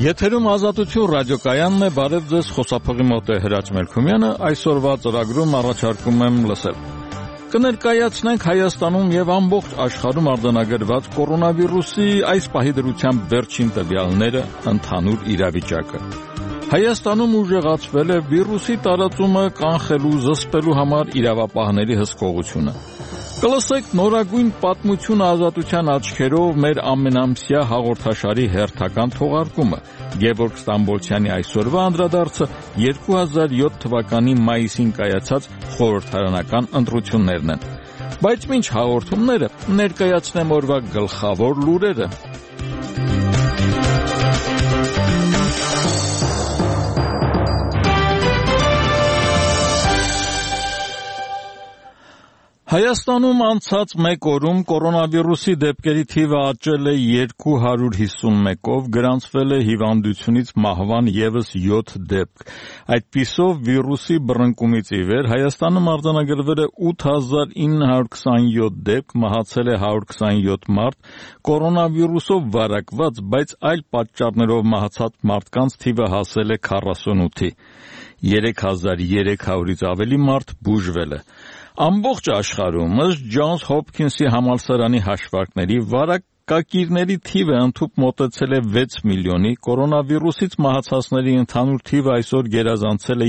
Եթերում ազատություն ռադիոկայանն է, բարև ձեզ, խոսափողի մոտ է Հրաչ Մելքումյանը, այսօրվա ծրագրում առաջարկում եմ լսել։ Կներկայացնենք Հայաստանում եւ ամբողջ աշխարհում արձանագրված կորոնավիրուսի այս պահի դրությամբ վերջին տվյալները, ընդհանուր իրավիճակը։ Հայաստանում ուժեղացվել է վիրուսի տարածումը կանխելու, զսպելու համար իրավապահների հսկողությունը։ Կլսեք նորագույն պատմությունը ազատության աչքերով մեր ամենամսյա հաղորդաշարի հերթական թողարկումը։ Գևորգ Ստամբոլցյանի այսօրվա անդրադարձը 2007 թվականի մայիսին կայացած խորհրդարանական ընտրություններն են։ Բայց մինչ հաղորդումները ներկայացնեմ օրվա գլխավոր լուրերը։ Հայաստանում անցած մեկ օրում կորոնավիրուսի դեպքերի թիվը աճել է 251-ով, գրանցվել է հիվանդությունից մահվան ևս 7 դեպք։ Այդպիսով վիրուսի բռնկումից ի վեր Հայաստանում արձանագրվել է 8927 դեպք, մահացել է 127 մարդ, կորոնավիրուսով վարակված, բայց այլ պատճառներով մահացած մարդկանց թիվը հասել է 48-ի։ 3300-ից ավելի մարդ բուժվել է։ Ամբողջ աշխարհում ըստ Ջոնս Հոփքինսի համալսարանի հաշվարկների վարակակիրների թիվը ընդհուպ մոտեցել է 6 միլիոնի, կորոնավիրուսից մահացածների ընդհանուր թիվը այսօր գերազանցել է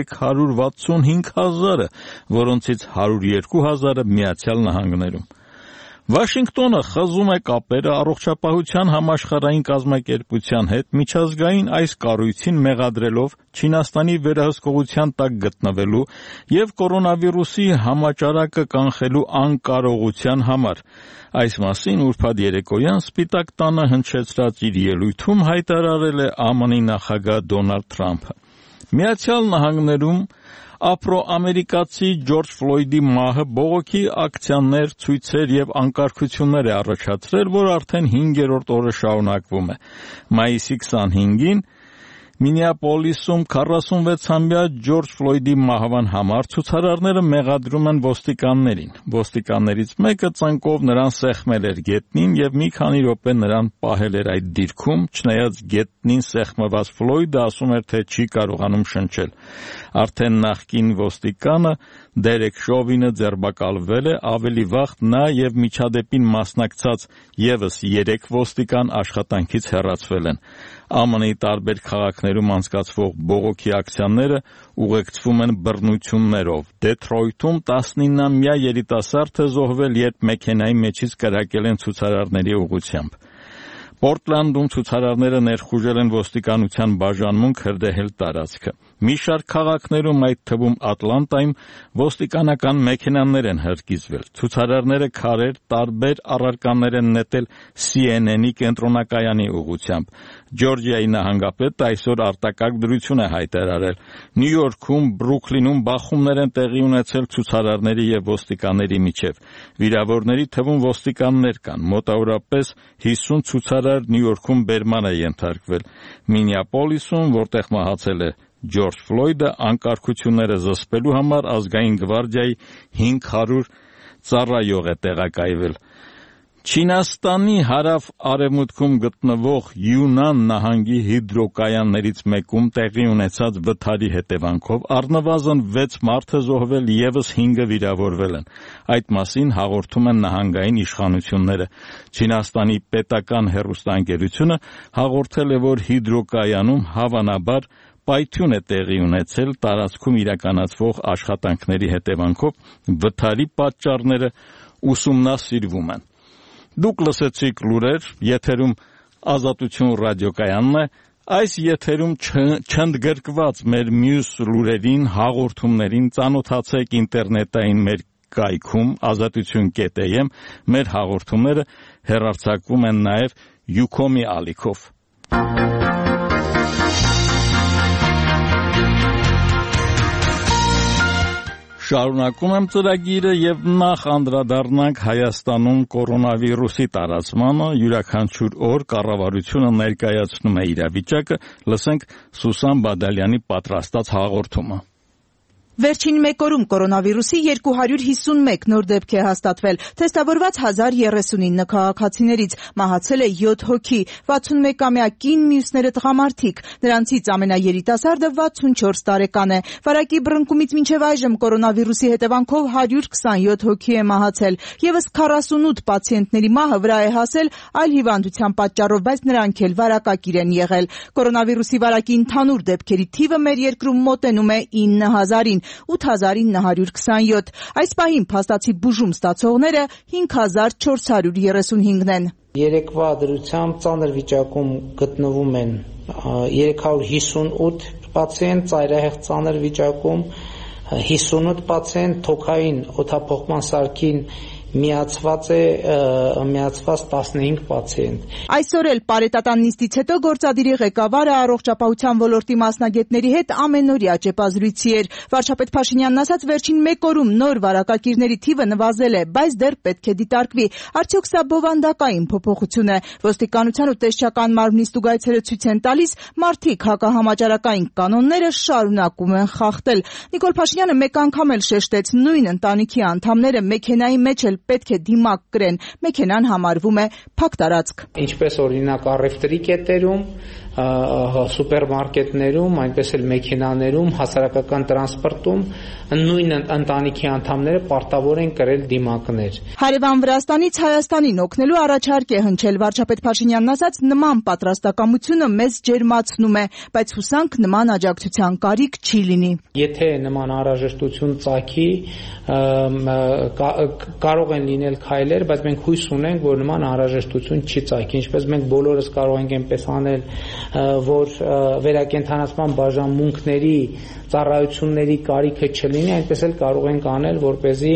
365,000-ը, որոնցից 102,000-ը Միացյալ Նահանգներում։ Վաշինգտոնը խզում է կապերը առողջապահության համաշխարհային կազմակերպության հետ միջազգային այս կառույցին մեղադրելով Չինաստանի վերահսկողության տակ գտնվելու եւ կորոնավիրուսի համաճարակը կանխելու անկարողության համար։ Այս մասին ուրբաթ երեկոյան Սպիտակ տանը հնչեցրած իր ելույթում հայտարարել է ԱՄՆ-ի նախագահ Դոնալդ Թրամփը։ Միացյալ Նահանգներում Աֆրոամերիկացի Ջորջ Ֆլոյդի մահը բողոքի ակցիաներ, ցույցեր եւ անկարգություններ է առաջացրել, որ արդեն 5-րդ օրը շարունակվում է։ Մայիսի 25-ին Մինեապոլիսում 46-ամյա Ջորջ Ֆլոյդի մահվան համար ցուցարարները մեղադրում են ոստիկաններին։ Ոստիկաններից մեկը ծնկով նրան սեղմել էր գետնին եւ մի քանի րոպե նրան պահել էր այդ դիրքում, չնայած գետնին սեղմված Ֆլոյդը ասում էր, թե չի կարողանում շնչել։ Արդեն նախկին ոստիկանը Դերեկ Շովինը ձերբակալվել է, ավելի վաղ նա եւ միջադեպին մասնակցած ևս 3 ոստիկան աշխատանքից հեռացվել են։ ԱՄՆ-ի տարբեր քաղաքներում անցկացվող բողոքի ակցիաները ուղեկցվում են բռնություններով։ Դեթրոյթում 19-ամյա երիտասարդ է զոհվել, երբ մեքենայի մեջից կրակել են ցուցարարների ուղղությամբ։ Պորտլանդում ցուցարարները ներխուժել են ոստիկանության բաժանմունք հրդեհել տարածքը։ Մի շարք քաղաքներում, այդ թվում Ատլանտայում, ոստիկանական մեքենաներ են հրկիզվել։ Ցուցարարները քարեր, տարբեր առարկաներ են նետել CNN-ի կենտրոնակայանի ուղղությամբ։ Ջորջիայի նահանգապետը այսօր արտակարգ դրություն է հայտարարել։ Նյու Յորքում, Բրուքլինում բախումներ են տեղի ունեցել ցուցարարների եւ ոստիկանների միջև։ Վիրավորների թվում ոստիկաններ կան։ Մոտավորապես 50 ցուցարար Նյու Յորքում բերման է ենթարկվել։ Մինեապոլիսում, որտեղ մահացել է Ջորջ Ֆլոյդը, անկարգությունները զսպելու համար ազգային գվարդիայի 500 ծառայող է տեղակայվել։ Չինաստանի հարավ-արևմուտքում գտնվող Յունան նահանգի հիդրոկայաններից մեկում տեղի ունեցած վթարի հետևանքով առնվազն 6 մարդ է զոհվել, ևս 5-ը վիրավորվել են։ Այդ մասին հաղորդում են նահանգային իշխանությունները։ Չինաստանի պետական հեռուստաընկերությունը հաղորդել է, որ հիդրոկայանում հավանաբար պայթյուն է տեղի ունեցել տարածքում իրականացվող աշխատանքների հետևանքով վթարի պատճառները ուսումնասիրվում են։ Դուք լսեցիք լուրեր, եթերում ազատություն ռադիոկայանն է, այս եթերում չընդգրկված մեր մյուս լուրերին, հաղորդումներին ծանոթացեք ինտերնետային մեր կայքում azatutun.am, մեր հաղորդումները հեռարձակվում են նաև Յուքոմի ալիքով։ Շարունակում եմ ծրագիրը եւ նախ անդրադառնանք Հայաստանում կորոնավիրուսի տարածմանը, յուրաքանչյուր օր կառավարությունը ներկայացնում է իրավիճակը, լսենք Սուսան Բադալյանի պատրաստած հաղորդումը։ Վերջին մեկ օրում կորոնավիրուսի 251 նոր դեպք է հաստատվել։ Թեստավորված 1039 քաղաքացիներից մահացել է 7 հոգի, 61-ամյա կին, մյուսները տղամարդիկ։ Նրանցից ամենաերիտասարդը 64 տարեկան է։ Վարակի բռնկումից մինչև այժմ կորոնավիրուսի հետևանքով 127 հոգի է մահացել։ Եվս 48 պացիենտների մահը վրա է հասել այլ հիվանդության պատճառով, բայց նրանք էլ վարակակիր են եղել։ Կորոնավիրուսի վարակի ընդհանուր դեպքերի թիվը մեր երկրում մոտենում է 9000-ին։ 8927։ Այս պահին փաստացի բուժում ստացողները 5435-ն են։ Երեկվա դրությամբ ծանր վիճակում գտնվում են 358 պացիենտ, ծայրահեղ ծանր վիճակում 58 պացիենտ, թոքային օդափոխման սարքին միացված 15 պացիենտ։ Այսօր էլ պարետատան նիստից հետո գործադիրի ղեկավարը առողջապահության ոլորտի մասնագետների հետ ամենօրյա ճեպազրույցի էր։ Վարչապետ Փաշինյանն ասաց, վերջին մեկ օրում նոր վարակակիրների թիվը նվազել է, բայց դեռ պետք է դիտարկվի։ Արդյոք սա բովանդակային փոփոխություն է։ Ոստիկանության ու տեսչական մարմնի ստուգայցերը ցույց են տալիս, մարդիկ հակահամաճարակային կանոնները շարունակում են խախտել։ Նիկոլ Փաշինյանը մեկ անգամ էլ շեշտեց, նույն ընտանիքի անդամները մեքենայի մեջ էլ պետք է դիմակ կրեն, մեքենան համարվում է փակ տարածք։ Ինչպես օրինակ առևտրի կետերում, սուպերմարկետներում, այնպես էլ մեքենաներում, հասարակական տրանսպորտում նույն ընտանիքի անդամները պարտավոր են կրել դիմակներ։ Հարևան Վրաստանից Հայաստանին օգնելու առաջարկ է հնչել։ Վարչապետ Փաշինյանն ասաց, նման պատրաստակամությունը մեզ ջերմացնում է, բայց հուսանք նման աջակցության կարիք չի լինի։ Եթե նման անհրաժեշտություն ծագի, կարող են լինել քայլեր, բայց մենք հույս ունենք, որ նման անհրաժեշտություն չի ծագի։ Ինչպես մենք բոլորս կարող ենք այնպես անել, որ վերակենդանացման բաժանմունքների ծառայությունների կարիքը չլինի, այնպես էլ կարող ենք անել, որպեսզի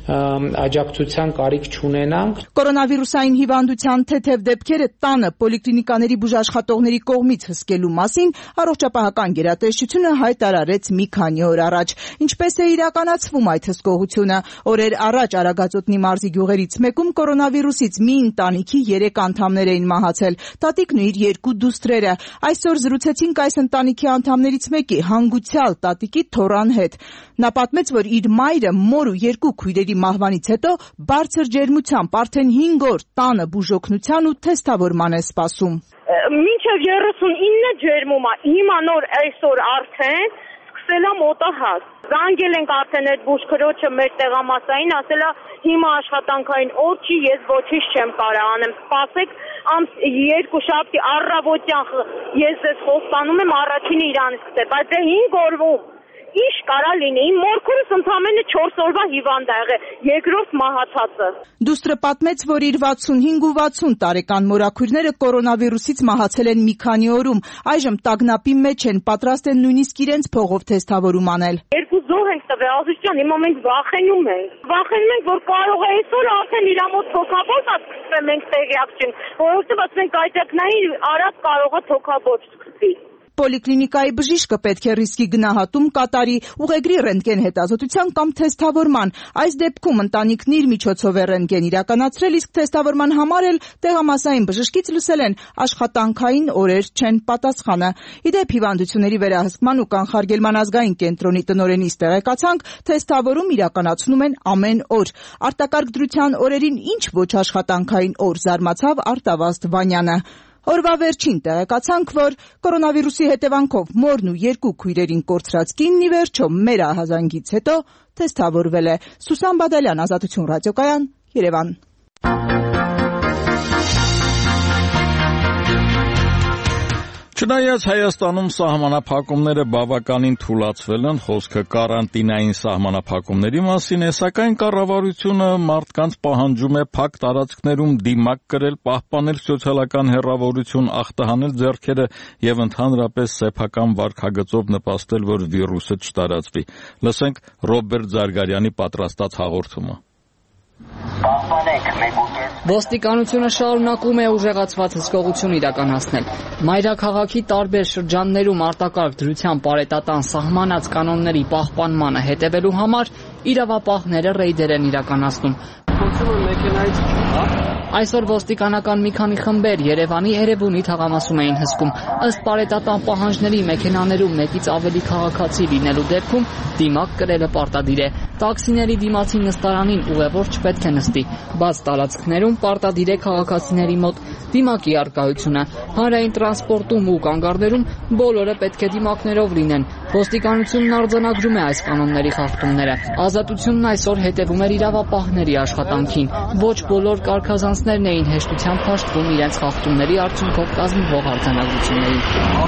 աջակցության կարիք չունենանք։ Կորոնավիրուսային հիվանդության թեթև դեպքերը տանը պոլիկլինիկաների բուժաշխատողների կողմից հսկելու մասին առողջապահական գերատեսչությունը հայտարարեց մի քանի օր առաջ։ Ինչպես է իրականացվում այդ հսկողությունը։ Օրեր առաջ Արագածոտնի մարզի գյուղերից մեկում կորոնավիրուսից մի ընտանիքի 3 անդամներ էին մահացել։ Տատիկն ու իր 2 դուստրերը։ Այսօր զրուցեցինք այս ընտանիքի անդամներից մեկի, հանգուցյալ տատիկի թոռան հետ։ Նա պատմեց, որ իր մայրը մոր ու 2 քույրերի մահվանից հետո բարձր ջերմությամբ արդեն 5 օր տանը բուժօգնության ու թեստավորման է սպասում։ Մինչև 39 ջերմում է, հիմա նոր այսօր արդեն սկսել է մոտահաս։ Զանգել ենք արդեն այդ բուժքրոջը մեր տեղամասային, ասել է հիմա աշխատանքային օր չի, ես ոչինչ չեմ կարող անեմ, սպասեք ամս 2 շաբթի առավոտյան ես ձեզ խոստանում եմ առաջինը իրանից սկսել, բայց 5 օրվում ինչ կարա լինի, իմ մորքուրս ընդամենը 4 օրվա հիվանդ է եղել, երկրորդ մահացածը։ Դուստրը պատմեց, որ իր 65 ու 60 տարեկան մորաքույրները կորոնավիրուսից մահացել են մի քանի օրում, այժմ տագնապի մեջ են, պատրաստ են նույնիսկ իրենց փողով թեստավորում անել։ 2 զոհ ենք տվել, ազիզյան, հիմա մենք վախենում ենք, որ կարող է այսօր արդեն իր մոտ թոքաբոց սկսվի, մենք տեղյակ չենք, որովհետև ասենք այդակնային արած կարող է թոքաբոց սկսվի։ Պոլիկլինիկայի բժիշկը պետք է ռիսկի գնահատում կատարի, ուղեգրի ռենտգեն հետազոտության կամ թեստավորման։ Այս դեպքում ընտանիքն իր միջոցով է ռենտգեն իրականացրել, իսկ թեստավորման համար էլ տեղամասային բժշկից լսել են աշխատանքային օրեր չեն պատասխանը։ Իդեպ հիվանդությունների վերահսկման ու կանխարգելման ազգային կենտրոնի տնօրենից տեղեկացանք, թեստավորում իրականացնում են ամեն օր։ Արտակարգ դրության օրերին ինչ ոչ աշխատանքային օր, զարմացավ Արտավազդ Վանյանը։ Օրվա վերջին տեղեկացանք, որ կորոնավիրուսի հետևանքով մորն ու 2 քույրերին կորցրած կինն ի վերջո մեր ահազանգից հետո թեստավորվել է։ Սուսան Բադալյան, Ազատություն ռադիոկայան, Երևան։ Չնայած Հայաստանում սահմանափակումները բավականին թուլացվել են, խոսքը կարանտինային սահմանափակումների մասին է, սակայն կառավարությունը մարդկանց պահանջում է փակ տարածքներում դիմակ կրել, պահպանել սոցիալական հեռավորություն, ախտահանել ձեռքերը եւ ընդհանրապես սեփական վարքագծով նպաստել, որ վիրուսը չտարածվի։ Լսենք Ռոբերտ Զարգարյանի պատրաստած հաղորդումը։ Ոստիկանությունը շարունակում է ուժեղացված հսկողություն իրականացնել։ Մայրաքաղաքի տարբեր շրջաններում արտակարգ դրության պարետատան սահմանած կանոնների պահպանմանը հետևելու համար իրավապահները ռեյդեր են իրականացնում։ Խոսումը մեքենայից Այսօր ոստիկանական մի քանի խմբեր Երևանի Էրեբունի թաղամասում էին հսկում։ Ըստ պարետատան պահանջների մեքենաներում մեկից ավելի քաղաքացի լինելու դեպքում դիմակ կրելը պարտադիր է։ Տաքսիների դիմացի նստարանին ուղևոր չպետք է նստի, բաց տարածքներում պարտադիր է քաղաքացիների մոտ դիմակի առկայությունը։ Հանրային տրանսպորտում ու կանգառներում բոլորը պետք է դիմակներով լինեն։ Ոստիկանությունն արձանագրում է այս կանոնների խախտումները։ Ազատությունն այսօր հետևում էր իրավապահների աշխատանքին։ Ոչ բոլոր կարգազանցներն էին հեշտությամբ հաշտվում իրենց խախտումների արդյունքով կազմվող արձանագրություններին։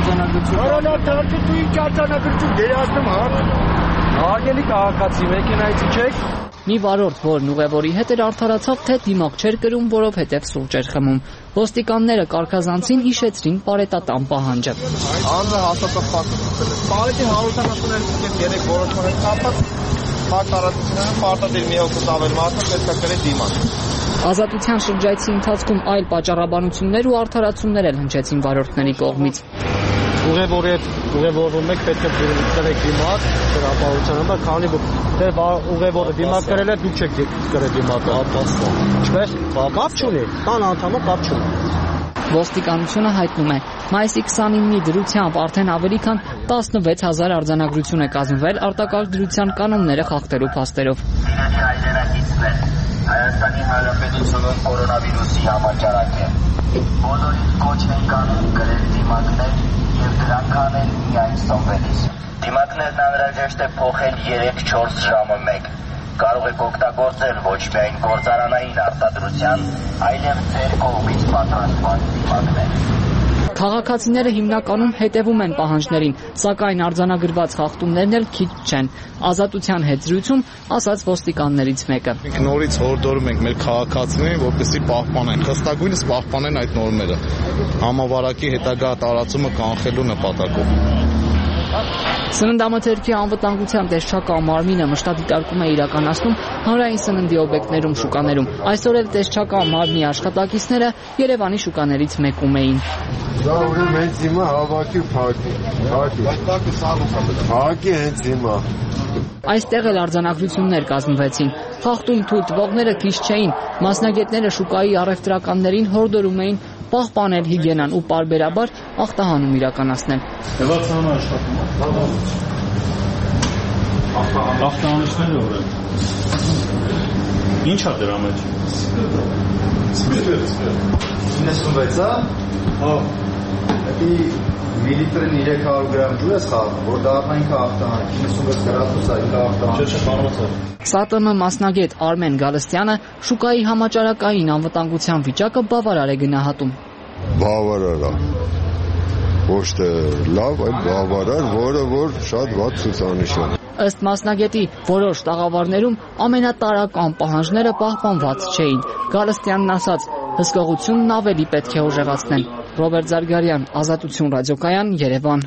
Արգելի քաղաքացի, մեքենայից իջեք։ Մի վարորդ, որն ուղևորի հետ էր, արդարացավ, թե դիմակ չէր կրում, որովհետև սուրճ էր խմում։ Ոստիկանները կարգազանցին հիշեցրին պարետատան պահանջը։ Անձը հաստատապահ պարետի 173 որոշման հետ կապված տարածությունները պարտադիր մի օգուտ ավել մարդը պետք է կրի դիմակ։ Ազատության շրջայցի ընթացքում այլ պատճառաբանություններ ու արդարացումներ էլ հնչեցին վարորդների կողմից։ Ուղևորվում եք պետք է կրեք դիմակ, հրապարակության համար, քանի որ ուղևորը դիմակ կրել է, դուք չեք կրել դիմակը, ապաստան։ Ինչպես? Կապ չունի, տան անդամը կապ չունի։ Ոստիկանությունը հայտնում է, մայիսի 29-ի դրությամբ արդեն ավելի քան 16000 արձանագրություն է կազմվել արտակարգ դրության կանոնները խախտելու փաստերով։ Հայաստանի Հանրապետությունում կորոնավիրուսի համաճարակ է։ Բոլորին կոչ ենք անում կրել դիմակներ եւ դրանք անել միայն սովորելիս։ Դիմակներն անհրաժեշտ է փոխել 3-4 ժամը մեկ։ Կարող եք օգտագործել ոչ միայն գործարանային արտադրության, այլև ձեր կողմից պատրաստված դիմակներ։ Քաղաքացիները հիմնականում հետևում են պահանջներին, սակայն արձանագրված խախտումներն էլ քիչ չեն։ Ազատության հետ զրույցում ասաց ոստիկաններից մեկը։ Մենք նորից հորդորում ենք մեր քաղաքացիներին, որպեսզի պահպանեն, խստագույնս պահպանեն այդ նորմերը։ Համավարակի հետագա տարածումը կանխելու նպատակով։ Սննդամթերքի անվտանգության տեսչակա մարմինը մշտադիտարկում է իրականացնում հանրային սննդի օբյեկտներում, շուկաներում։ Այսօր էլ տեսչակա մարմնի աշխատակիցները Երևանի շուկաներից մեկում էին։ Դա ուրեմն հենց հիմա հավաքի փակի հենց հիմա։ Այստեղ էլ արձանագրություններ կազմվեցին։ Խախտում թույլ տվողները քիչ չէին։ Մասնագետները շուկայի առևտրականներին հորդորում էին պահպանել հիգիենան ու պարբերաբար ախտահանում իրականացնել։ Ախտահանիչները ուր են։ Ինչ է դրա մեջ։ 96-ա։ Հա։ Դա միլիտրին 300 գրամ ջուր է խաղում, որ դառնային ախտահանիչ 96 գրադուս այլ ախտահանիչ։ ՍԱՏՄ մասնագետ Արմեն Գալստյանը շուկայի համաճարակային անվտանգության վիճակը բավարար է գնահատում։ Բավարար է։ Ոչ թե լավ, այլ բավարար, որը որ շատ վատ ցուցանիշ է։ Ըստ մասնագետի, որոշ տաղավարներում ամենատարրական պահանջները պահպանված չէին։ Գալստյանն ասաց, հսկողությունն ավելի պետք է ուժեղացնել։ Ռոբերտ Զարգարյան, Ազատություն ռադիոկայան, Երևան։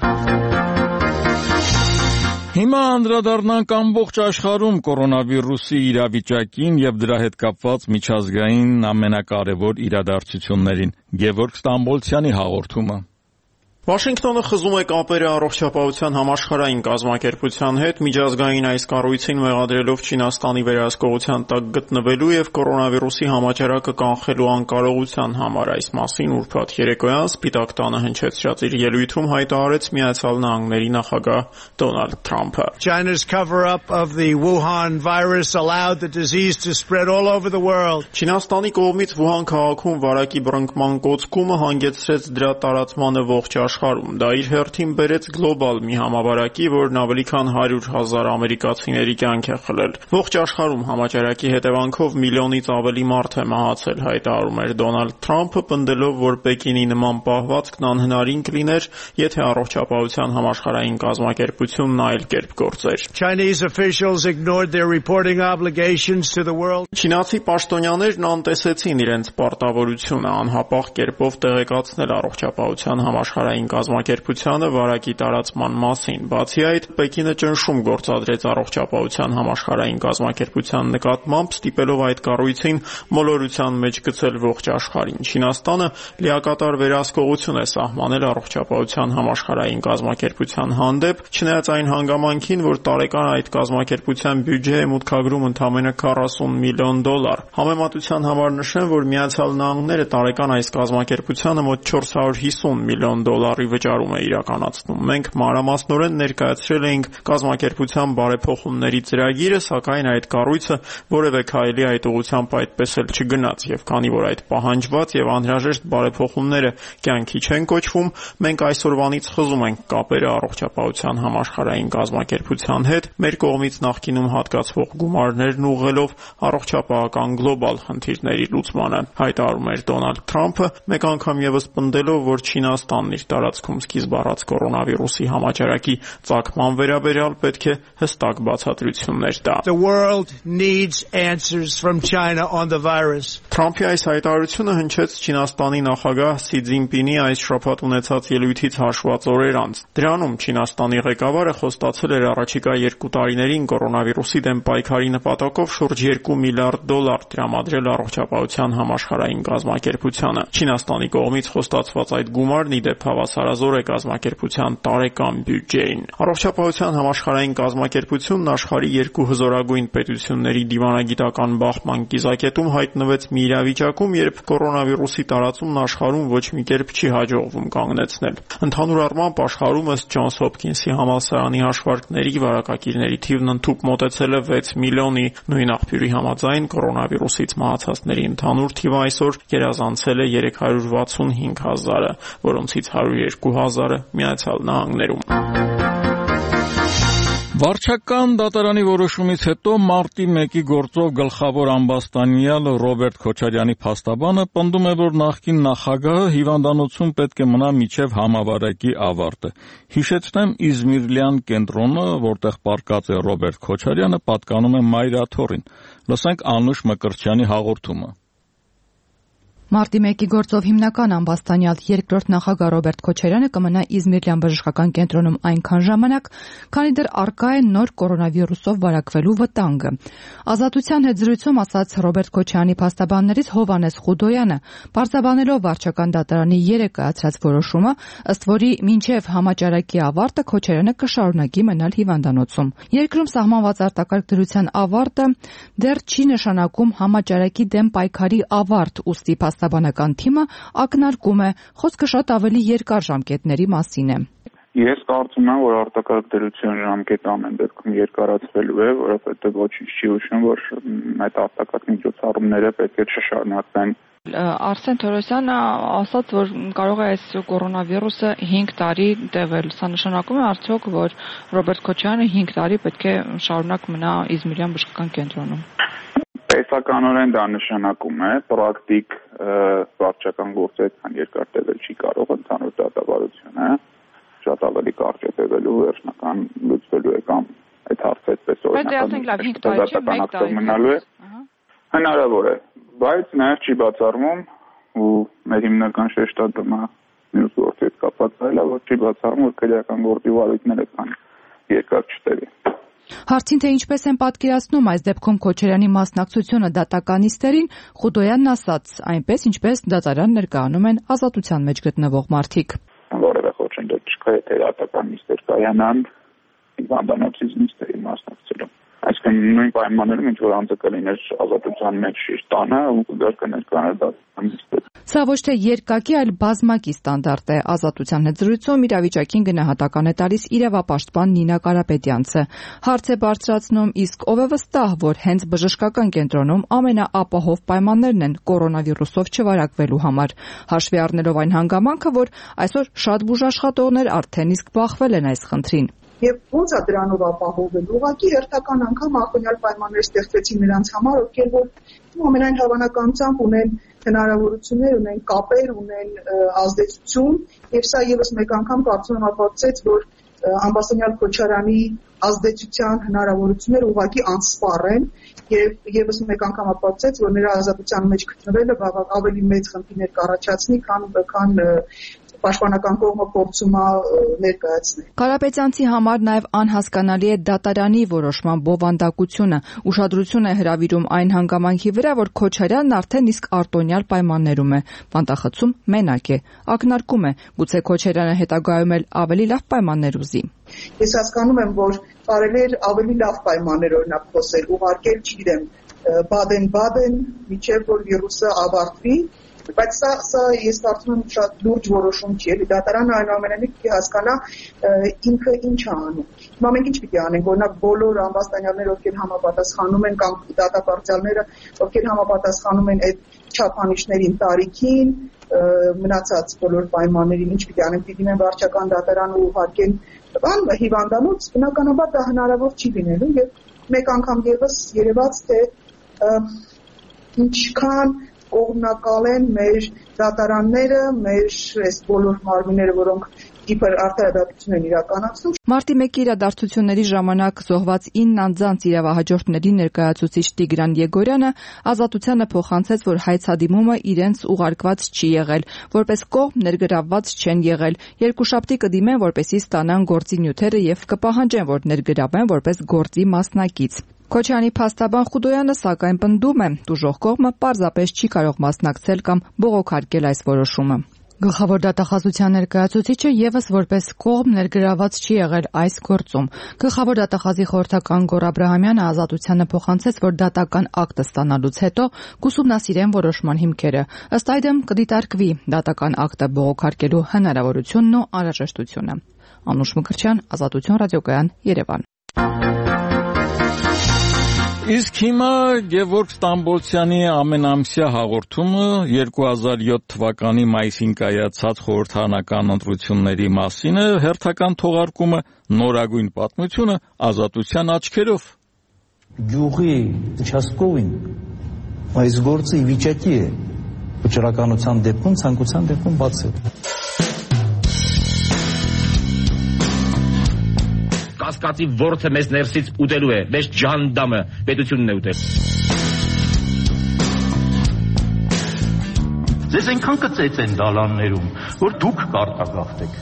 Հիմա անդրադառնանք ամբողջ աշխարհում կորոնավիրուսի իրավիճակին եւ դրա հետ կապված միջազգային ամենակարևոր իրադարձություններին։ Գևորգ Ստամբոլցյանի հաղորդումը։ Վաշինգտոնը խզում է կապերը առողջապահության համաշխարհային կազմակերպության հետ, միջազգային այս կառույցին մեղադրելով Չինաստանի վերահսկողության տակ գտնվելու եւ կորոնավիրուսի համաճարակը կանխելու անկարողության համար։ Այս մասին ուրբաթ երեկոյան Սպիտակ տանը հնչեցրած իր ելույթում հայտարարեց Միացյալ Նահանգների նախագահ Դոնալդ Թրամփը։ China's cover-up of the Wuhan virus allowed the disease to spread all over the world. Չինաստանի կողմից Վուհան քաղաքում վարակի բռնկման կոծկումը հանգեցրեց դրա տարածմանը ողջ աշխարհում։ Դա իր հերթին բերեց գլոբալ մի համավարակի, որն ավելի քան 100,000 ամերիկացիների կյանք է խլել։ Ողջ աշխարհում համաճարակի հետևանքով միլիոնից ավելի մարդ է մահացել, հայտարարում էր Դոնալդ Թրամփը, պնդելով, որ Պեկինի նման պահվածքն անհնարին կլիներ, եթե առողջապահության համաշխարհային կազմակերպությունն այլ կերպ գործեր։ Chinese officials ignored their reporting obligations to the world. Չինացի պաշտոնյաներն անտեսեցին իրենց պարտավորությունը անհապաղ կերպով տեղեկացնել առողջապահության համաշխարհային համաշխարհային կազմակերպությանը վարակի տարածման մասին։ Բացի այդ, Պեկինը ճնշում գործադրեց առողջապահության համաշխարհային կազմակերպության նկատմամբ, ստիպելով այդ կառույցին մոլորության մեջ գցել ողջ աշխարհին։ Չինաստանը լիակատար վերահսկողություն է սահմանել առողջապահության համաշխարհային կազմակերպության հանդեպ, չնայած այն հանգամանքին, որ տարեկան այդ կազմակերպության բյուջե է մուտքագրում ընդամենը $40 միլիոն։ Համեմատության համար նշեմ, որ Միացյալ Նահանգները տարեկան այս կազմակերպությանը մոտ $450 միլիոն վճարում է իրականացնում։ Մենք մանրամասնորեն ներկայացրել էինք կազմակերպության բարեփոխումների ծրագիրը, սակայն այդ կառույցը որևէ քայլի այդ ուղղությամբ այդպես էլ չգնաց, եւ քանի որ այդ պահանջված եւ անհրաժեշտ բարեփոխումները կյանքի չեն կոչվում, մենք այսօրվանից խզում ենք կապերը առողջապահության համաշխարհային կազմակերպության հետ, մեր կողմից նախկինում հատկացվող գումարներն ուղղելով առողջապահական գլոբալ խնդիրների լուծմանը, հայտարարում էր Դոնալդ Թրամփը, մեկ անգամ եւս պնդելով, որ Չինաստանն իր տարածքում սկիզբ առած կորոնավիրուսի համաճարակի ծագման վերաբերյալ պետք է հստակ բացատրություններ տա։ The world needs answers from China on the virus. Թրամփի այս հայտարարությունը հնչեց Չինաստանի նախագահ Սի Ցզինպինի այս շաբաթ ունեցած ելույթից հաշված օրեր անց։ Դրանում Չինաստանի ղեկավարը խոստացել էր առաջիկա 2 տարիներին կորոնավիրուսի դեմ պայքարի նպատակով շուրջ $2 միլիարդ տրամադրել առողջապահության համաշխարհային կազմակերպությանը։ Չինաստանի կողմից խոստացված այդ գումարն ի դեպ հավասարազոր է կազմակերպության տարեկան բյուջեին։ Առողջապահության համաշխարհային կազմակերպությունն աշխարհի 2 հզորագույն պետությունների դիվանագիտական բախման կիզակետում հայտնվեց մի իրավիճակում, երբ կորոնավիրուսի տարածումն աշխարհում ոչ մի կերպ չի հաջողվում կանգնեցնել։ Ընդհանուր առմամբ աշխարհում ըստ Ջոնս Հոփքինսի համալսարանի հաշվարկների վարակագիրների թիվն ընդհուպ մոտեցել է 6 միլիոնի, նույն աղբյուրի համաձայն կորոնավիրուսից մահացածների ընդհանուր թիվը այսօր գերազանցել է 365,000-ը, որոնցից 102,000-ը Միացյալ Նահանգներում։ Վարչական դատարանի որոշումից հետո մարտի 1-ի գործով գլխավոր ամբաստանյալ Ռոբերտ Քոչարյանի փաստաբանը պնդում է, որ նախկին նախագահը հիվանդանոցում պետք է մնա մինչև համավարակի ավարտը։ Հիշեցնեմ, Իզմիրլյան կենտրոնը, որտեղ պառկած է Ռոբերտ Քոչարյանը, պատկանում է Մայրաթորին։ Լսենք Անուշ Մկրտչյանի հաղորդումը։ Մարտի 1-ի գործով հիմնական ամբաստանյալ երկրորդ նախագահ Ռոբերտ Քոչարյանը կմնա Իզմիրլյան բժշկական կենտրոնում այնքան ժամանակ, քանի դեռ առկա է նոր կորոնավիրուսով վարակվելու վտանգը։ Ազատության հետ զրույցում ասաց Ռոբերտ Քոչարյանի փաստաբաններից Հովհաննես Խուդոյանը, պարզաբանելով վարչական դատարանի 3 կայացրած որոշումը, ըստ որի մինչև համաճարակի ավարտը Քոչարյանը կշարունակի մնալ հիվանդանոցում։ Երկրում սահմանված արտակարգ դրության ավարտը դեռ չի նշանակում համաճարակի դեմ պայքարի ավարտ, ուստի փաստաբանական թիմը ակնարկում է, խոսքը շատ ավելի երկար ժամկետների մասին է։ Ես կարծում եմ, որ արտակարգ դրության ժամկետը ամեն դեպքում երկարացվելու է, որովհետև ոչինչ չի ուշում, որ այդ արտակարգ միջոցառումները պետք է չշարունակվեն։ Արսեն Թորոսյանը ասաց, որ կարող է այս կորոնավիրուսը 5 տարի տևել։ Սա նշանակում է արդյոք, որ Ռոբերտ Քոչարյանը 5 տարի պետք է շարունակ մնա Իզմիրլյան բժշկական կենտրոնում։ Տեսականորեն դա նշանակում է, պրակտիկ վարչական գործը այդքան երկար տևել չի կարող, ընդհանուր դատավարությունը շատ ավելի կարճ է տևելու, վերջնական լուծվելու է կամ այդ հարցը այդպես օրինական մնալու է։ Հնարավոր է, բայց նաև չի բացառվում ու մեր հիմնական շեշտադրումը մյուս գործի հետ կապված է, որ չի բացառվում, որ քրեական գործի վարույթները կան երկար չտևի։ Հարցին, թե ինչպես են պատկերացնում այս դեպքում Քոչարյանի մասնակցությունը դատականիստերին, Խուդոյանն ասաց, այնպես ինչպես դատարան ներկայանում են ազատության մեջ գտնվող մարդիկ։ Որևէ խոչընդոտ չկա, եթե դատականիստեր կայանան հիվանդանոցից նիստերի մասնակցելու։ Այսինքն նույն պայմաններում ինչ որ անձը կլիներ ազատության մեջ իր տանը ու կգար կներկայանար դատականիստեր։ Սա ոչ թե երկակի, այլ բազմակի ստանդարտ է։ Ազատության հետ զրույցում իրավիճակին գնահատական է տալիս իրավապաշտպան Նինա Կարապետյանցը։ Հարց է բարձրացնում, իսկ ով է վստահ, որ հենց բժշկական կենտրոնում ամենաապահով պայմաններն են կորոնավիրուսով չվարակվելու համար, հաշվի առնելով այն հանգամանքը, որ այսօր շատ բուժաշխատողներ արդեն իսկ բախվել են այս խնդրին։ Եվ ոնց է դրանով ապահովելու, ուղղակի հերթական անգամ ախոնյալ պայմաններ ստեղծեցին նրանց համար, ովքեր որ ամենայն հավանականությամբ ունեն հնարավորություններ, ունեն կապեր, ունեն ազդեցություն, եւ սա եւս մեկ անգամ կարծում եմ ապացուցեց, որ ամբաստանյալ Քոչարյանի ազդեցության հնարավորությունները ուղղակի անսպառ են եւ եւս մեկ անգամ ապացուցեց, որ նրա ազատության մեջ գտնվելը բավական ավելի մեծ խնդիրներ կառաջացնի, քան պաշտպանական կողմը փորձում է ներկայացնել։ Կարապետյանցի համար նաև անհասկանալի է դատարանի որոշման բովանդակությունը, ուշադրություն է հրավիրում այն հանգամանքի վրա, որ Քոչարյանն արդեն իսկ արտոնյալ պայմաններում է, բանտախցում մենակ է, ակնարկում է, գուցե Քոչարյանը հետագայում էլ ավելի լավ պայմաններ ուզի։ Ես հասկանում եմ, որ կարելի է ավելի լավ պայմաններ օրինակ խոսել, ուղարկել, չգիտեմ, Բադեն-Բադեն, մինչև որ վիրուսը ավարտվի, բայց սա ես կարծում եմ շատ լուրջ որոշում չի, էլի դատարանը այնուամենայնիվ պիտի հասկանա ինքը ինչ է անում։ Հիմա մենք ինչ պիտի անենք, օրինակ բոլոր ամբաստանյալները, ովքեր համապատասխանում են կամ դատապարտյալները, ովքեր համապատասխանում են այդ չափանիշներին, տարիքին, մնացած բոլոր պայմաններին, ինչ պիտի անենք, պիտի մենք վարչական դատարանը ուղարկեն հիվանդանոց, բնականաբար դա հնարավոր չի լինելու եւ մեկ անգամ եւս երևաց թե ինչքան կողմնակալ են մեր դատարանները, մեր այս բոլոր մարմինները, որոնք իբր արդարադատություն են իրականացնում։ Մարտի 1-ի իրադարձությունների ժամանակ զոհված 9 անձանց իրավահաջորդների ներկայացուցիչ Տիգրան Եգորյանը ազատությանը փոխանցեց, որ հայցադիմումը իրենց ուղարկված չի եղել, որպես կողմ ներգրավված չեն եղել։ Երկուշաբթի կդիմեն, որպեսզի ստանան գործի նյութերը եւ կպահանջեն, որ ներգրավեն որպես գործի մասնակից։ Քոչարյանի փաստաբան Խուդոյանը սակայն պնդում է, տուժող կողմը պարզապես չի կարող մասնակցել կամ բողոքարկել այս որոշումը։ Գլխավոր դատախազության ներկայացուցիչը եւս որպես կողմ ներգրաված չի եղել այս գործում։ Գլխավոր դատախազի խորհրդական Գոռ Աբրահամյանը ազատությանը փոխանցեց, որ դատական ակտը ստանալուց հետո կուսումնասիրեն որոշման հիմքերը։ Ըստ այդմ կդիտարկվի դատական ակտը բողոքարկելու հնարավորությունն ու անհրաժեշտությունը։ Անուշ Մկրտչյան, Ազատություն ռադիոկայան, Երևան։ Իսկ հիմա Գևորգ Ստամբոլցյանի ամենամսյա հաղորդումը 2007 թվականի մայիսին կայացած խորհրդարանական ընտրությունների մասին է, հերթական թողարկումը նորագույն պատմությունը Ազատության աչքերով։ Գյուղի участковին այս գործը ի վիճակի է վճռականության դեպքում, ցանկության դեպքում բացել։ Կասկածի ворթը մեզ ներսից ուտելու է, մեզ ջանդամը պետությունն է ուտել։ Ձեզ այնքան կծեց են դալաններում, որ դուք կարտագաղթեք։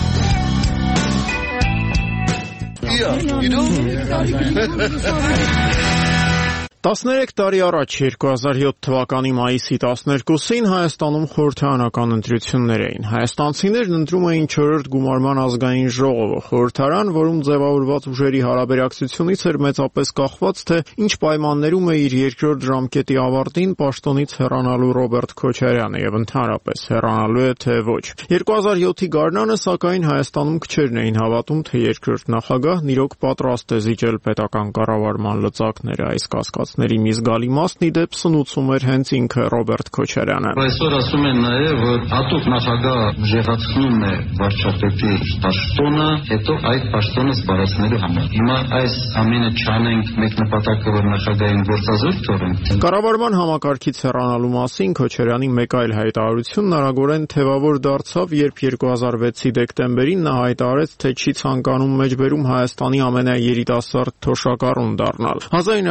13 տարի առաջ 2007 թվականի մայիսի 12-ին Հայաստանում խորհրդարանական ընտրություններ էին։ Հայաստանցիներն ընտրում էին 4-րդ գումարման ազգային ժողովը, խորհրդարան, որում ձևավորված ուժերի հարաբերակցությունից էր մեծապես կախված, թե ինչ պայմաններում է իր երկրորդ ժամկետի ավարտին պաշտոնից հեռանալու Ռոբերտ Քոչարյանը եւ ընդհանրապես հեռանալու է թե ոչ։ 2007-ի գարնանը, սակայն Հայաստանում քչերն էին հավատում, թե երկրորդ նախագահն իրոք պատրաստ է զիջել պետական կառավարման լծակները։ Այս կասկածների մի զգալի մասն ի դեպ սնուցում էր հենց ինքը Ռոբերտ Քոչարյանը։ Այսօր ասում են նաև, որ հատուկ նախագահ ուժեղացնում է վարչապետի պաշտոնը, հետո այդ պաշտոնը զբաղեցնելու համար։ Հիմա այս ամենը չանենք մեկ նպատակը, որ նախագահին գործազուրկ թողենք։ Կառավարման համակարգից հեռանալու մասին Քոչարյանի մեկ այլ հայտարարությունն արագորեն թևավոր դարձավ, երբ 2006-ի դեկտեմբերին նա հայտարարեց, թե չի ցանկանում մեջբերում Հայաստանի ամենաերիտասարդ թոշակառուն դառնալ։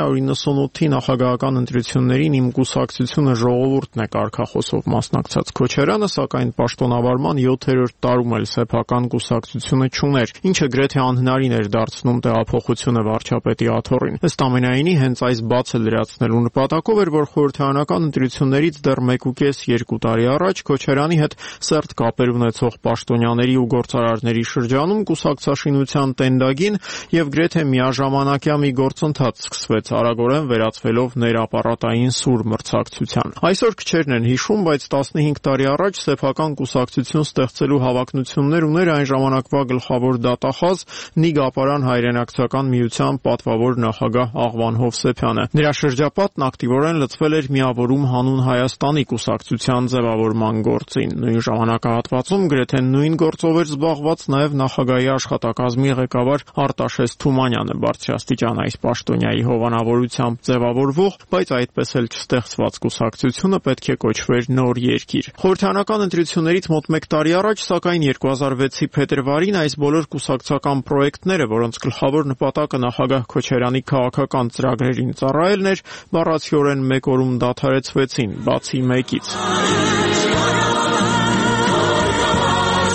1998-ի նախագահական ընտրություններին իմ կուսակցությունը ժողովուրդն է կարգախոսով մասնակցած Քոչարյանը, սակայն պաշտոնավարման 7-րդ տարում էլ սեփական կուսակցությունը չուներ, ինչը գրեթե անհնարին էր դարձնում տեղափոխությունը վարչապետի աթոռին։ Ըստ ամենայնի, հենց այս բացը լրացնելու նպատակով էր, որ խորհրդարանական ընտրություններից դեռ 1.5-2 տարի առաջ Քոչարյանի հետ սերտ կապեր ունեցող պաշտոնյաների ու գործարարների շրջանում կուսակցաշինության տենդագին եւ գրեթե միաժամանակյա մի գործընթաց սկսվեց, արագորեն վերածվելով ներապարատային սուր մրցակցության։ Այսօր քչերն են հիշում, բայց 15 տարի առաջ սեփական կուսակցություն ստեղծելու հավակնություններ ուներ այն ժամանակվա գլխավոր դատախազ Նիգապարան հայրենակցական միության պատվավոր նախագահ Աղվան Հովսեփյանը։ Նրա շրջապատն ակտիվորեն լծվել էր Միավորում հանուն Հայաստանի կուսակցության ձևավորման գործին։ Նույն ժամանակահատվածում գրեթե նույն գործով էր զբաղված նաև նախագահի աշխատակազմի ղեկավար Արտաշես Թումանյանը, բարձրաստիճան այս պաշտոնյայի հովանավորությամբ ձևավորվող, բայց այդպես էլ չստեղծված կուսակցությունը պետք է կոչվեր Նոր երկիր։ Խորհրդարանական ընտրություններից մոտ 1 տարի առաջ, սակայն 2006-ի փետրվարին այս բոլոր կուսակցական պրոյեկտները, որոնց գլխավոր նպատակը նախագահ Քոչարյանի քաղաքական ծրագրերին ծառայելն էր, բառացիորեն մեկ օրում դադարեցվեցին, բացի մեկից։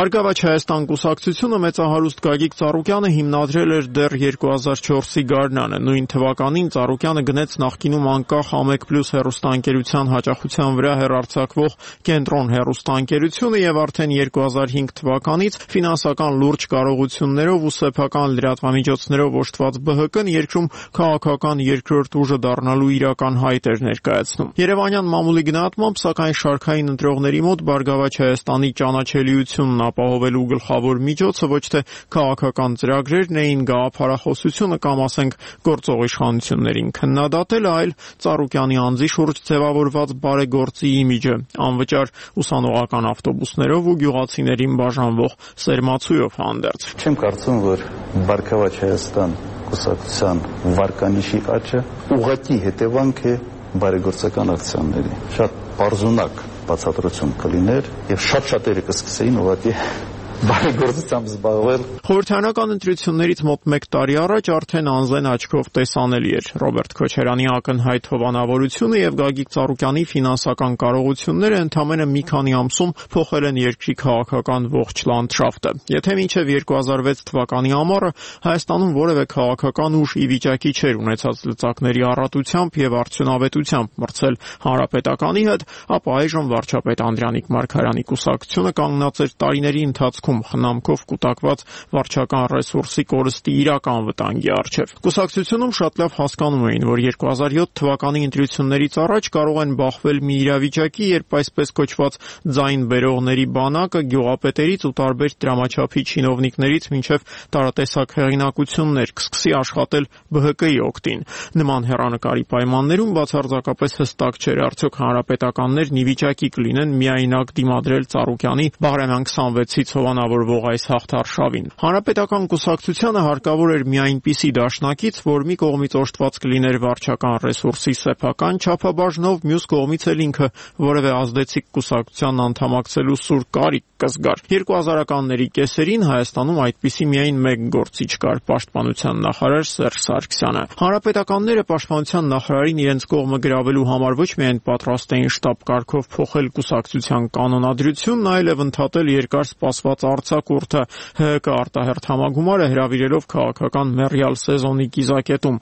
Բարգավաճ Հայաստան կուսակցությունը մեծահարուստ Գագիկ Ծառուկյանը հիմնադրել էր դեռ 2004-ի գարնանը։ Նույն թվականին Ծառուկյանը գնեց նախկինում անկախ A1+ հեռուստաընկերության հաճախության վրա հեռարձակվող Կենտրոն հեռուստաընկերությունը եւ արդեն 2005 թվականից ֆինանսական լուրջ կարողություններով ու սեփական լրատվամիջոցներով օժտված ԲՀԿ-ն երկրում քաղաքական երկրորդ ուժը դառնալու իրական հայտ էր ներկայացնում։ Երևանյան մամուլի գնահատմամբ, սակայն շարքային ընտրողների մոտ Բարգավաճ Հայաստանի ճանաչելիությունն ապահովելու գլխավոր միջոցը ոչ թե քաղաքական ծրագրերն էին, գաղափարախոսությունը կամ ասենք գործող իշխանություններին քննադատելը, այլ Ծառուկյանի անձի շուրջ ձևավորված բարեգործի իմիջը, անվճար ուսանողական ավտոբուսներով ու գյուղացիներին բաժանվող սերմացույով հանդերձ։ Չեմ կարծում, որ Բարգավաճ Հայաստան կուսակցության վարկանիշի աճը ուղղակի հետևանք է բարեգործական ակցիաների։ Շատ բարձունակ բացատրություն կլիներ եւ շատ-շատերը կսկսեին ուղղակի բարեգործությամբ զբաղվել։ Խորհրդարանական ընտրություններից մոտ 1 տարի առաջ արդեն անզեն աչքով տեսանելի էր Ռոբերտ Քոչարյանի ակնհայտ հովանավորությունը եւ Գագիկ Ծառուկյանի ֆինանսական կարողությունները ընդամենը մի քանի ամսում փոխել են երկրի քաղաքական ողջ լանդշաֆտը։ Եթե մինչեւ 2006 թվականի ամառը Հայաստանում որևէ քաղաքական ուժ ի վիճակի չէր ունեցած լծակների առատությամբ եւ արդյունավետությամբ մրցել հանրապետականի հետ, ապա այժմ վարչապետ Անդրանիկ Մարգարյանի կուսակցությունը կանգնած էր տարիների ընթացքում խնամքով կուտակված վարչական ռեսուրսի կորստի իրական վտանգի առջև։ Կուսակցությունում շատ լավ հասկանում էին, որ 2007 թվականի ընտրություններից առաջ կարող են բախվել մի իրավիճակի, երբ այսպես կոչված ձայն բերողների բանակը գյուղապետերից ու տարբեր դրամաչափի չինովնիկներից մինչև տարատեսակ հեղինակություններ կսկսի աշխատել ԲՀԿ-ի օգտին։ Նման հեռանկարի պայմաններում բացարձակապես հստակ չէր, արդյոք հանրապետականներն ի վիճակի կլինեն միայնակ դիմադրել Ծառուկյանի Բաղրամյան 26-ից հովանավորվող այս հաղթարշավին։ Հանրապետական կուսակցությանը հարկավոր էր մի այնպիսի դաշնակից, որ մի կողմից օժտված կլիներ վարչական ռեսուրսի սեփական չափաբաժնով, մյուս կողմից էլ ինքը որևէ ազդեցիկ կուսակցության անդամակցելու սուր կարիք կզգար։ 2000-ականների կեսերին Հայաստանում այդպիսի միայն մեկ գործիչ կար՝ պաշտպանության նախարար Սերժ Սարգսյանը։ Հանրապետականները պաշտպանության նախարարին իրենց կողմը գրավելու համար ոչ միայն պատրաստ էին շտաբ կարգով փոխել կուսակցության կանոնադրությունն, այլև ընդհատել երկար սպասված արձակուրդը ՀՀԿ արտահերթ համագումարը հրավիրելով քաղաքական մեռյալ սեզոնի կիզակետում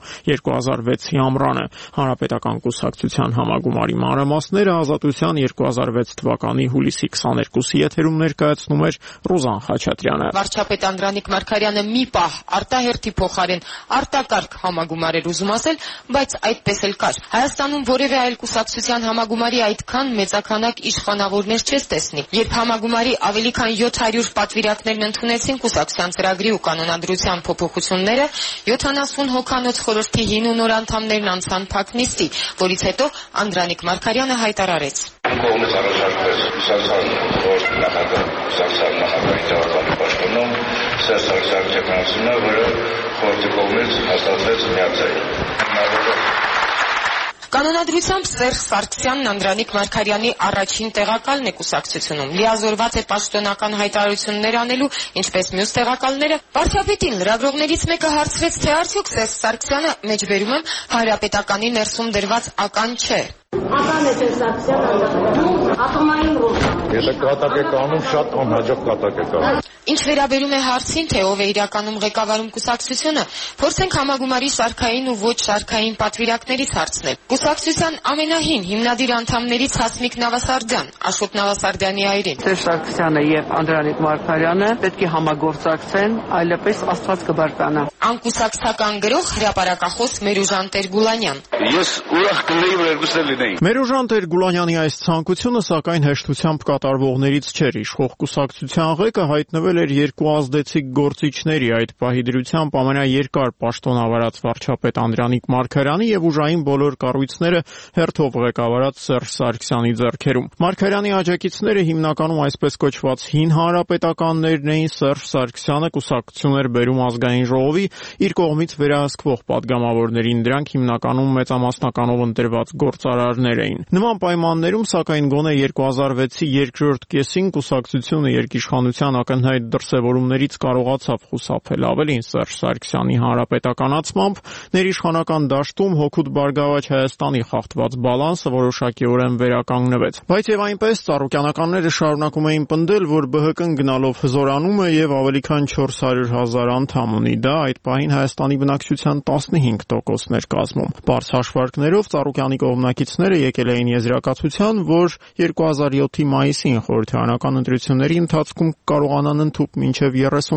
2006-ի ամռանը։ Հանրապետական կուսակցության համագումարի մանրամասները Ազատության 2006 թվականի հուլիսի 22-ի եթերում ներկայացնում էր Ռուզան Խաչատրյանը։ Վարչապետ Անդրանիկ Մարգարյանը մի պահ արտահերթի փոխարեն արտակարգ համագումար էր ուզում ասել, բայց այդպես էլ կար։ Հայաստանում որևէ այլ կուսակցության համագումարի այդքան մեծականակ իշխանավորներ չես տեսնի։ Երբ համագումարի ավելի քան 700 պատվիրակներն ընդունեցին կուսակցության ծրագրի ու կանոնադրության փոփոխությունները, 70 հոգանոց խորհրդի հին ու նոր անդամներն անցան փակ նիստի, որից հետո Անդրանիկ Մարգարյանը հայտարարեց. Կողմից առաջարկվեց Սարսան նախագահ Սարսան նախագահի տեղակալի պաշտոնում Սերժ Սարգսյանի թեկնածությունը, որը խորհրդի կողմից հաստատվեց միաձայն։ Կանոնադրությամբ Սերժ Սարգսյանն Անդրանիկ Մարգարյանի առաջին տեղակալն է կուսակցությունում։ Լիազորված է պաշտոնական հայտարարություններ անելու, ինչպես մյուս տեղակալները։ Վարչապետին լրագրողներից մեկը հարցրեց, թե արդյոք Սերժ Սարգսյանը մեջբերում եմ հանրապետականի ներսում դրված ական չէ։ Ական է Սերժ Սարգսյանը, ատոմային ռոք։ Եթե կատակ է կանում, շատ անհաջող կատակ է կանում։ Ինչ վերաբերում է հարցին, թե ով է իրականում ղեկավարում կուսակցությունը, փորձենք համագումարի շարքային ու ոչ շարքային պատվիրակներից հարցնել։ Կուսակցության ամենահին հիմնադիր անդամներից Հասմիկ Նավասարդյան, Աշոտ Նավասարդյանի այրին։ Սերժ Սարգսյանը եւ Անդրանիկ Մարգարյանը պետք է համագործակցեն, այլապես Աստված կբարկանա։ Անկուսակցական գրող հրապարակախոս Մերուժան Տեր-Գուլանյան։ Ես ուրախ կլինեի, որ երկուսն էլ լինեին։ Մերուժան Տեր-Գուլանյանի այս ցանկությունը սակայն հեշտությամբ կատարվողներից չէր։ Իշխող կուսակցության ղեկը հայտնվել էր երկու ազդեցիկ գործիչների, այդ պահի դրությամբ ամենաերկար պաշտոնավարած վարչապետ Անդրանիկ Մարգարյանի եւ ուժային բոլոր կառույցները հերթով ղեկավարած Սերժ Սարգսյանի ձեռքերում։ Մարգարյանի աջակիցները հիմնականում այսպես կոչված հին հանրապետականներն էին, Սերժ Սարգսյանը կուսակցություն էր բերում ազգային ժողովի իր կողմից վերահսկվող падգամավորներին, դրանք հիմնականում մեծամասնականով ընտրված գործարարներ տոներ էին։ Նման պայմաններում, սակայն գոնե 2006-ի երկրորդ կեսին կուսակցությունը երկիշխանության ակնհայտ դրսևորումներից կարողացավ խուսափել։ Ավելին, Սերժ Սարգսյանի հանրապետականացմամբ ներիշխանական դաշտում հօգուտ Բարգավաճ Հայաստանի խախտված բալանսը որոշակիորեն վերականգնվեց։ Բայց եւ այնպես ծառուկյանականները շարունակում էին պնդել, որ ԲՀԿ-ն գնալով հզորանում է եւ ավելի քան 400,000 անդամ ունի։ Դա այդ պահին Հայաստանի բնակչության 15%-ն էր կազմում։ Բարձ հաշվարկներով ծառուկյանի կողմնակիցները եկել էին եզրակացության, որ 2007-ի մայիսին խորհրդարանական ընտրությունների ընթացքում կարողանան ընդհուպ մինչև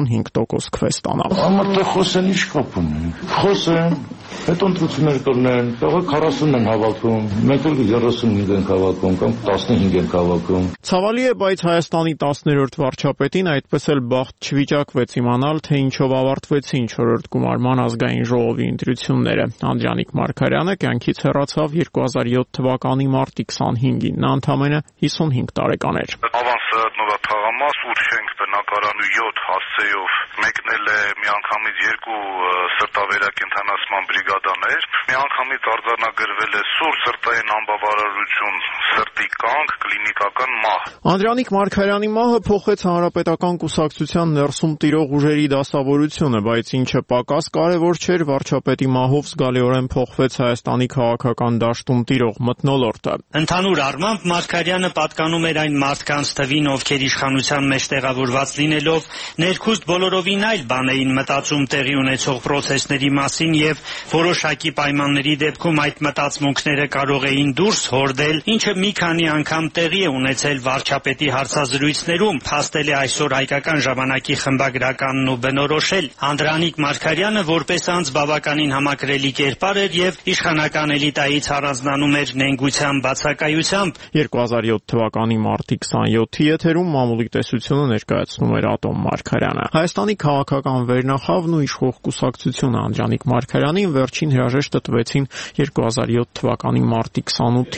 35% քվե ստանալ։ Ամառ խոսեն ինչ կապ ունի։ Խոսեն, հետո ընտրություններ կլինեն, տղա 40-ն են հավաքում, մենք էլ 35 ենք հավաքում կամ 15 ենք հավաքում։ Ցավալի է, բայց Հայաստանի 10-րդ վարչապետին այդպես էլ բախտ չվիճակվեց իմանալ, թե ինչով ավարտվեցին 4-րդ գումարման ազգային ժողովի ընտրությունները։ Անդրանիկ Մարգարյանը կյանքից հեռացավ 2007 թվականի մարտի 25-ին։ Նա ընդամենը 55 տարեկան էր։ Նորա թաղամաս 8 շենք բնակարանի 7 հասցեով մեկնել է միանգամից 2 սրտավերակենդանացման բրիգադաներ, միանգամից արձանագրվել է սուր սրտային անբավարարություն, սրտի կանգ, կլինիկական մահ։ Անդրանիկ Մարգարյանի մահը փոխեց հանրապետական կուսակցության ներսում տիրող ուժերի դասավորությունը, բայց ինչը պակաս կարևոր չէր, վարչապետի մահով զգալիորեն փոխվեց Հայաստանի քաղաքական դաշտում տիրող մթնոլորտը։ Ընդհանուր առմամբ Մարգարյանը պատկանում էր այն մարդկանց թվին, ովքեր իշխանության մեջ տեղավորված լինելով ներքուստ բոլորովին այլ բան էին մտածում տեղի ունեցող պրոցեսների մասին եւ որոշակի պայմանների դեպքում այդ մտածմունքները կարող էին դուրս հորդել, ինչը մի քանի անգամ տեղի է ունեցել վարչապետի հարցազրույցներում, փաստել է այսօր հայկական ժամանակի խմբագրականն ու բնորոշել։ Անդրանիկ Մարգարյանը որպես անձ բավականին համակրելի կերպար էր եւ իշխանական էլիտայից առանձնանում էր նենգության բացակայությամբ։ 2007 թվականի մարտի 27-ի եթերում մամուլի տեսությունը ներկայացնում էր Ատոմ Մարգարյանը։ Հայաստանի քաղաքական վերնախավն ու իշխող կուսակցությունը Անդրանիկ Մարգարյանին վերջին հրաժեշտ տվեցին 2007 թվականի մարտի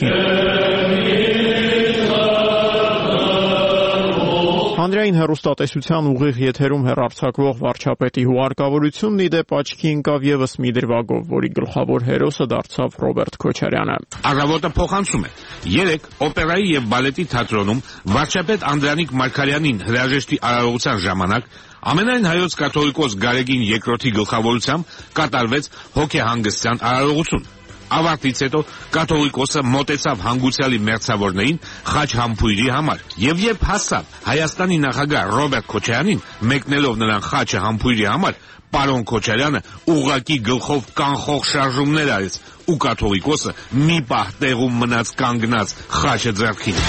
28-ին։ Հանրային հեռուստատեսության ուղիղ եթերում հեռարձակվող վարչապետի հուարկավորությունն ի դեպ աչքի ընկավ եւս մի դրվագով, որի գլխավոր հերոսը դարձավ Ռոբերտ Քոչարյանը։ Առավոտը փոխանցում է։ Երեկ օպերայի եւ բալետի թատրոնում վարչապետ Անդրանիկ Մարգարյանին հրաժեշտի արարողության ժամանակ ամենայն հայոց կաթողիկոս Գարեգին II-ի գլխավորությամբ կատարվեց հոգեհանգստյան արարողություն։ Ավարտից հետո կաթողիկոսը մոտեցավ հանգուցյալի մերձավորներին խաչ համբույրի համար եւ երբ հասավ Հայաստանի նախագահ Ռոբերտ Քոչարյանին մեկնելով նրան խաչը համբույրի համար, պարոն Քոչարյանը ուղղակի գլխով կանխող շարժումներ արեց ու կաթողիկոսը մի պահ տեղում մնաց կանգնած խաչը ձեռքին։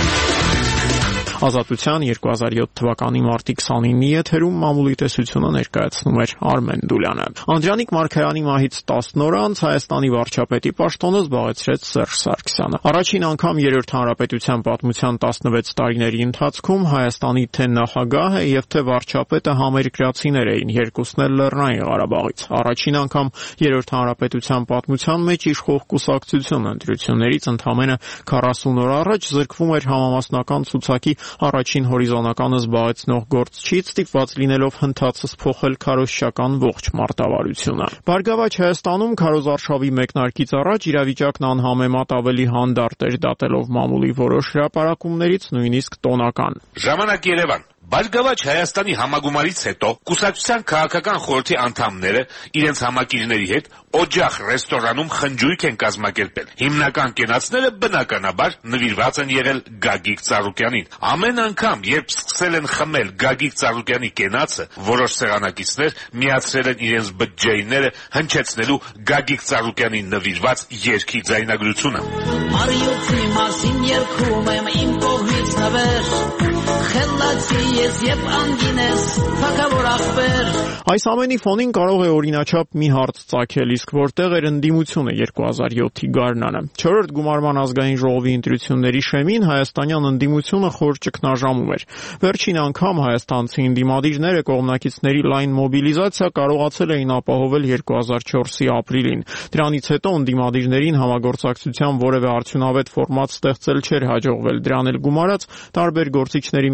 Ազատության 2007 թվականի մարտի 29-ի եթերում մամուլի տեսությունը ներկայացնում էր Արմեն Դուլյանը։ Անդրանիկ Մարգարյանի մահից 10 օր անց Հայաստանի վարչապետի պաշտոնը զբաղեցրեց Սերժ Սարգսյանը։ Առաջին անգամ Երրորդ հանրապետության պատմության 16 տարիների ընթացքում Հայաստանի թե նախագահը եւ թե վարչապետը համերկրացիներ էին, երկուսն էլ Լեռնային Ղարաբաղից։ Առաջին անգամ Երրորդ հանրապետության պատմության մեջ իշխող կուսակցությունը ընտրություններից ընդամենը 40 օր առաջ զրկվում էր համամասնական ցուցակի առաջին հորիզոնականը զբաղեցնող գործչից, ստիպված լինելով հնդածս փոխել քարոզչական ողջ մարտավարությունը։ Բարգավաճ Հայաստանում քարոզարշավի մեկնարկից առաջ իրավիճակն անհամեմատ ավելի հանդարտ էր, դատելով մամուլի որոշ հրապարակումներից նույնիսկ տոնական։ Ժամանակ Երևան։ Բարգավաճ Հայաստանի համագումարից հետո կուսակցության քաղաքական խորհրդի անդամները իրենց համակիրների հետ օջախ ռեստորանում խնջույք են կազմակերպել։ Հիմնական կենացները բնականաբար նվիրված են եղել Գագիկ Ծառուկյանին։ Ամեն անգամ, երբ սկսել են խմել Գագիկ Ծառուկյանի կենացը, որոշ սեղանակիցներ միացրել են իրենց բջջայինները հնչեցնելու Գագիկ Ծառուկյանին նվիրված երգի ձայնագրությունը։ Արիոցի մասին երգում եմ իմ կողմից նվեր, խելացի ես եւ անգինես, թակավոր ախպեր։ Այս ամենի ֆոնին կարող է օրինաչափ մի հարց ծագել, իսկ որտեղ էր ընդդիմությունը 2007-ի գարնանը։ 4-րդ գումարման ազգային ժողովի ընտրությունների շեմին հայաստանյան ընդդիմությունը խոր ճգնաժամում էր։ Վերջին անգամ հայաստանցի ընդդիմադիրները կողմնակիցների լայն մոբիլիզացիա կարողացել էին ապահովել 2004-ի ապրիլին։ Դրանից հետո ընդդիմադիրներին համագործակցության որևէ արդյունավետ ֆորմատ ստեղծել չէր հաջողվել։ Դրան էլ գումարած տարբեր գործիչների միջև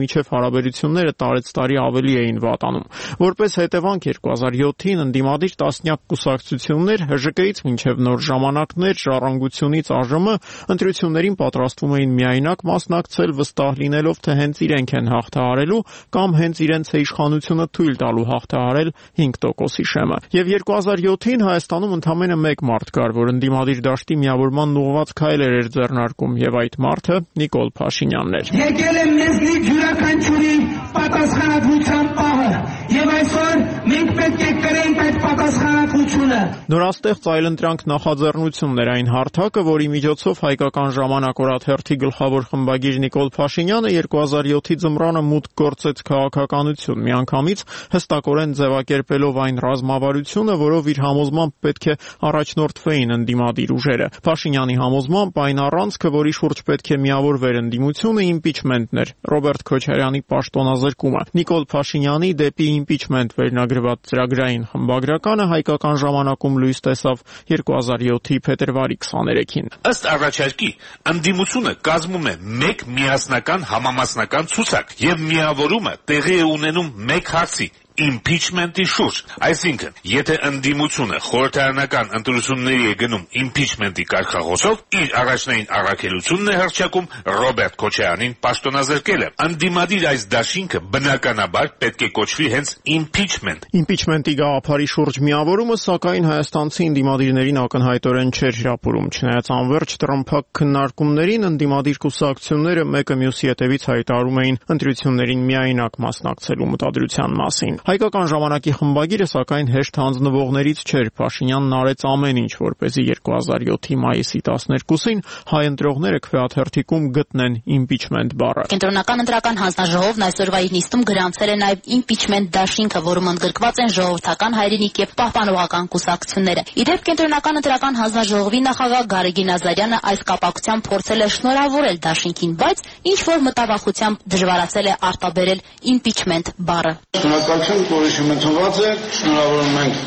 հարաբերությունները տարեցտարի ավելի էին վատանում։ Որպես հետևանք 2007-ին ընդդիմադիր տասնյակ կուսակցություններ ՀԺԿ-ից մինչև նոր ժամանակներ ժառանգությունից ԱԺՄ ընտրություններին պատրաստվում էին միայնակ մասնակցել վստահ լինելով, թե հենց իրենք են հաղթահարելու կամ հենց իրենց է իշխանությունը թույլ տալու հաղթահարել 5%-ի շեմը։ Եվ 2007-ին Հայաստանում ընդամենը մեկ մարդ կար, որ ընդդիմադիր դաշտի միավորման ուղղված քայլեր էր ձեռնարկում, եւ այդ մարդը Նիկոլ Փաշինյանն էր։ Եկել է մեզնից յուրաքանչյուրի պատասխանատվության պահը, եւ այսօր մենք պետք է կրենք այդ պատասխանատվությունը։ Նորաստեղծ այլընտրանք նախաձեռնությունն էր այն հարթակը, որի միջոցով Հայկական ժամանակ օրաթերթի գլխավոր խմբագիր Նիկոլ Փաշինյանը 2007-ի ձմռանը մուտք գործեց քաղաքականություն, միանգամից հստակորեն ձևակերպելով այն ռազմավարությունը, որով իր համոզմամբ պետք է առաջնորդվեին ընդդիմադիր ուժերը։ Փաշինյանի համոզմամբ այն առանցքը, որի շուրջ պետք է միավորվեր ընդդիմությունը, իմպիչմենտն էր, Ռոբերտ Քոչարյանի պաշտոնազրկումը։ Նիկոլ Փաշինյանի դեպի իմպիչմենտ վերնագրված ծրագրային խմբագրականը Հայկական ժամանակում լույս տեսավ 2007-ի փետրվարի 23-ին։ Ըստ առաջարկի, ընդդիմությունը կազմում է մեկ միասնական համամասնական ցուցակ եւ միավորումը տեղի է ունենում մեկ հարցի impeachment-ի շուրջ, այսինքն, եթե ընդդիմությունը խորհրդարանական ընտրությունների է գնում impeachment-ի կարգախոսով, իր առաջնային առաքելությունն է հռչակում Ռոբերտ Քոչարյանին պաշտոնազրկելը։ Ընդդիմադիր այս դաշինքը բնականաբար պետք է կոչվի հենց impeachment։ Impeachment-ի գաղափարի շուրջ միավորումը, սակայն հայաստանցի ընդդիմադիրներին ակնհայտորեն չէր հրապուրում, չնայած անվերջ տրամփակ քննարկումներին ընդդիմադիր կուսակցությունները մեկը մյուսի հետևից հայտարարում էին ընտրություններին միայնակ մասնակցելու մտադրության մասին։ Հայկական ժամանակի խմբագիրը սակայն հեշտ հանձնվողներից չէր։ Փաշինյանն արեց ամեն ինչ, որպեսզի 2007-ի մայիսի 12-ին հայ ընտրողները քվեաթերթիկում գտնեն impeachment բառը։ Կենտրոնական ընտրական հանձնաժողովն այսօրվա իր նիստում գրանցել է նաև impeachment դաշինքը, որում ընդգրկված են ժողովրդական հայրենիք եւ պահպանողական կուսակցությունները։ Իդեպ կենտրոնական ընտրական հանձնաժողովի նախագահ Գարեգին Ազարյանը այս կապակցությամբ փորձել է շնորհավորել դաշինքին, բայց ինչ որ մտավախությամբ դժվարացել է արտաբերել impeachment բառը։ Որոշումը ընդունված է, շնորհավորում ենք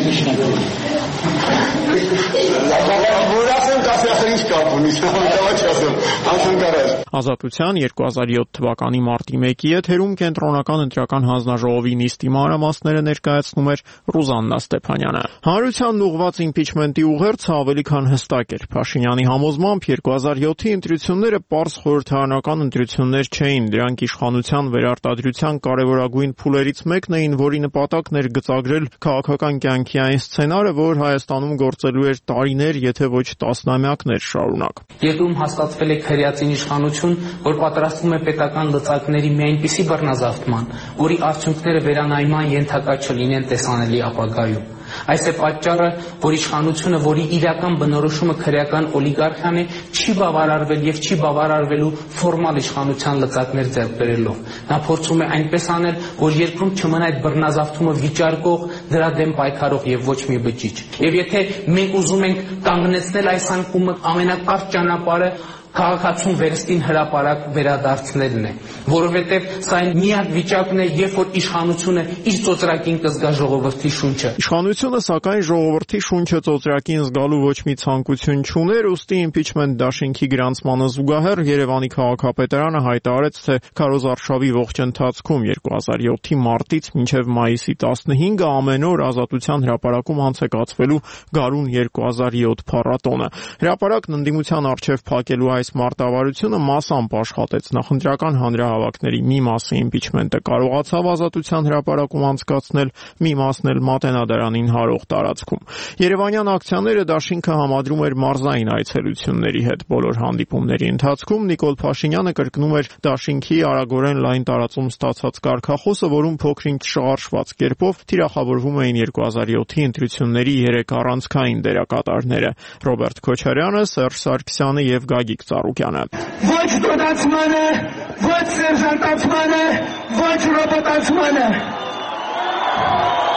Ազատության 2007 թվականի մարտի 1-ի եթերում կենտրոնական ընտրական հանձնաժողովի նիստի մանրամասները ներկայացնում էր Ռուզաննա Ստեփանյանը։ Հանրությանն ուղղված իմպիչմենտի ուղերձը ավելի քան հստակ էր։ Փաշինյանի համոզմամբ 2007-ի ընտրությունները պարզ խորհրդարանական ընտրություններ չէին, դրանք իշխանության վերարտադրության կարևորագույն փուլերից մեկն էին, որի նպատակն էր գծագրել քաղաքական կյանքի այն սցենարը, որ Հայաստանում գործելու էր տարիներ, եթե ոչ տասնամյակներ շարունակ։ Երկրում հաստատվել է քրեացին իշխանություն, որ պատրաստվում է պետական լծակների մի այնպիսի բռնազավթման, որի արդյունքները վերանայման ենթակա չլինեն տեսանելի ապագայում։ Այս է պատճառը, որ իշխանությունը, որի իրական բնորոշումը քրեական օլիգարխիան է, չի բավարարվել եւ չի բավարարվելու ֆորմալ իշխանության լծակներ ձեռք բերելով։ Նա փորձում է այնպես անել, որ երկրում չմնա այդ բռնազավթումը վիճարկող, դրա դեմ պայքարող եւ ոչ մի բջիջ։ Եվ եթե մենք ուզում ենք կանգնեցնել այս անկումը, ամենակարճ ճանապարհը քաղաքացուն վերստին հրապարակ վերադարձնելն է, որովհետև սա այն միակ վիճակն է, երբ որ իշխանությունը իր ծոծրակին կզգա ժողովրդի շունչը։ Իշխանությունը սակայն ժողովրդի շունչը ծոծրակին զգալու ոչ մի ցանկություն չուներ, ուստի impeachment դաշինքի գրանցմանը զուգահեռ Երևանի քաղաքապետարանը հայտարարեց, թե Քարոզ Արշավի ողջ ընթացքում 2007-ի մարտից մինչև մայիսի 15-ը ամեն օր Ազատության հրապարակում անց է կացվելու Գարուն 2007 փառատոնը։ Հրապարակն ընդդիմության առջև փակելու այս մարտավարությունը մասամբ աշխատեց նախընտրական հանրահավաքների մի մասը impeachment-ը կարողացավ Ազատության հրապարակում անցկացնել, մի մասն էլ Մատենադարանին հարող տարածքում։ Երևանյան ակցիաները դաշինքը համադրում էր մարզային այցելությունների հետ։ Բոլոր հանդիպումների ընթացքում Նիկոլ Փաշինյանը կրկնում էր դաշինքի արագորեն լայն տարածում ստացած կարգախոսը, որում փոքրինչ շարժված կերպով թիրախավորվում էին 2007-ի ընտրությունների 3 առանցքային դերակատարները՝ Ռոբերտ Քոչարյանը, Սերժ Սարգսյանը եւ Գագիկ Ծառուկյանը։ Ոչ դոդացմանը, ոչ սերժանտացմանը, ոչ ռոբոտացմանը։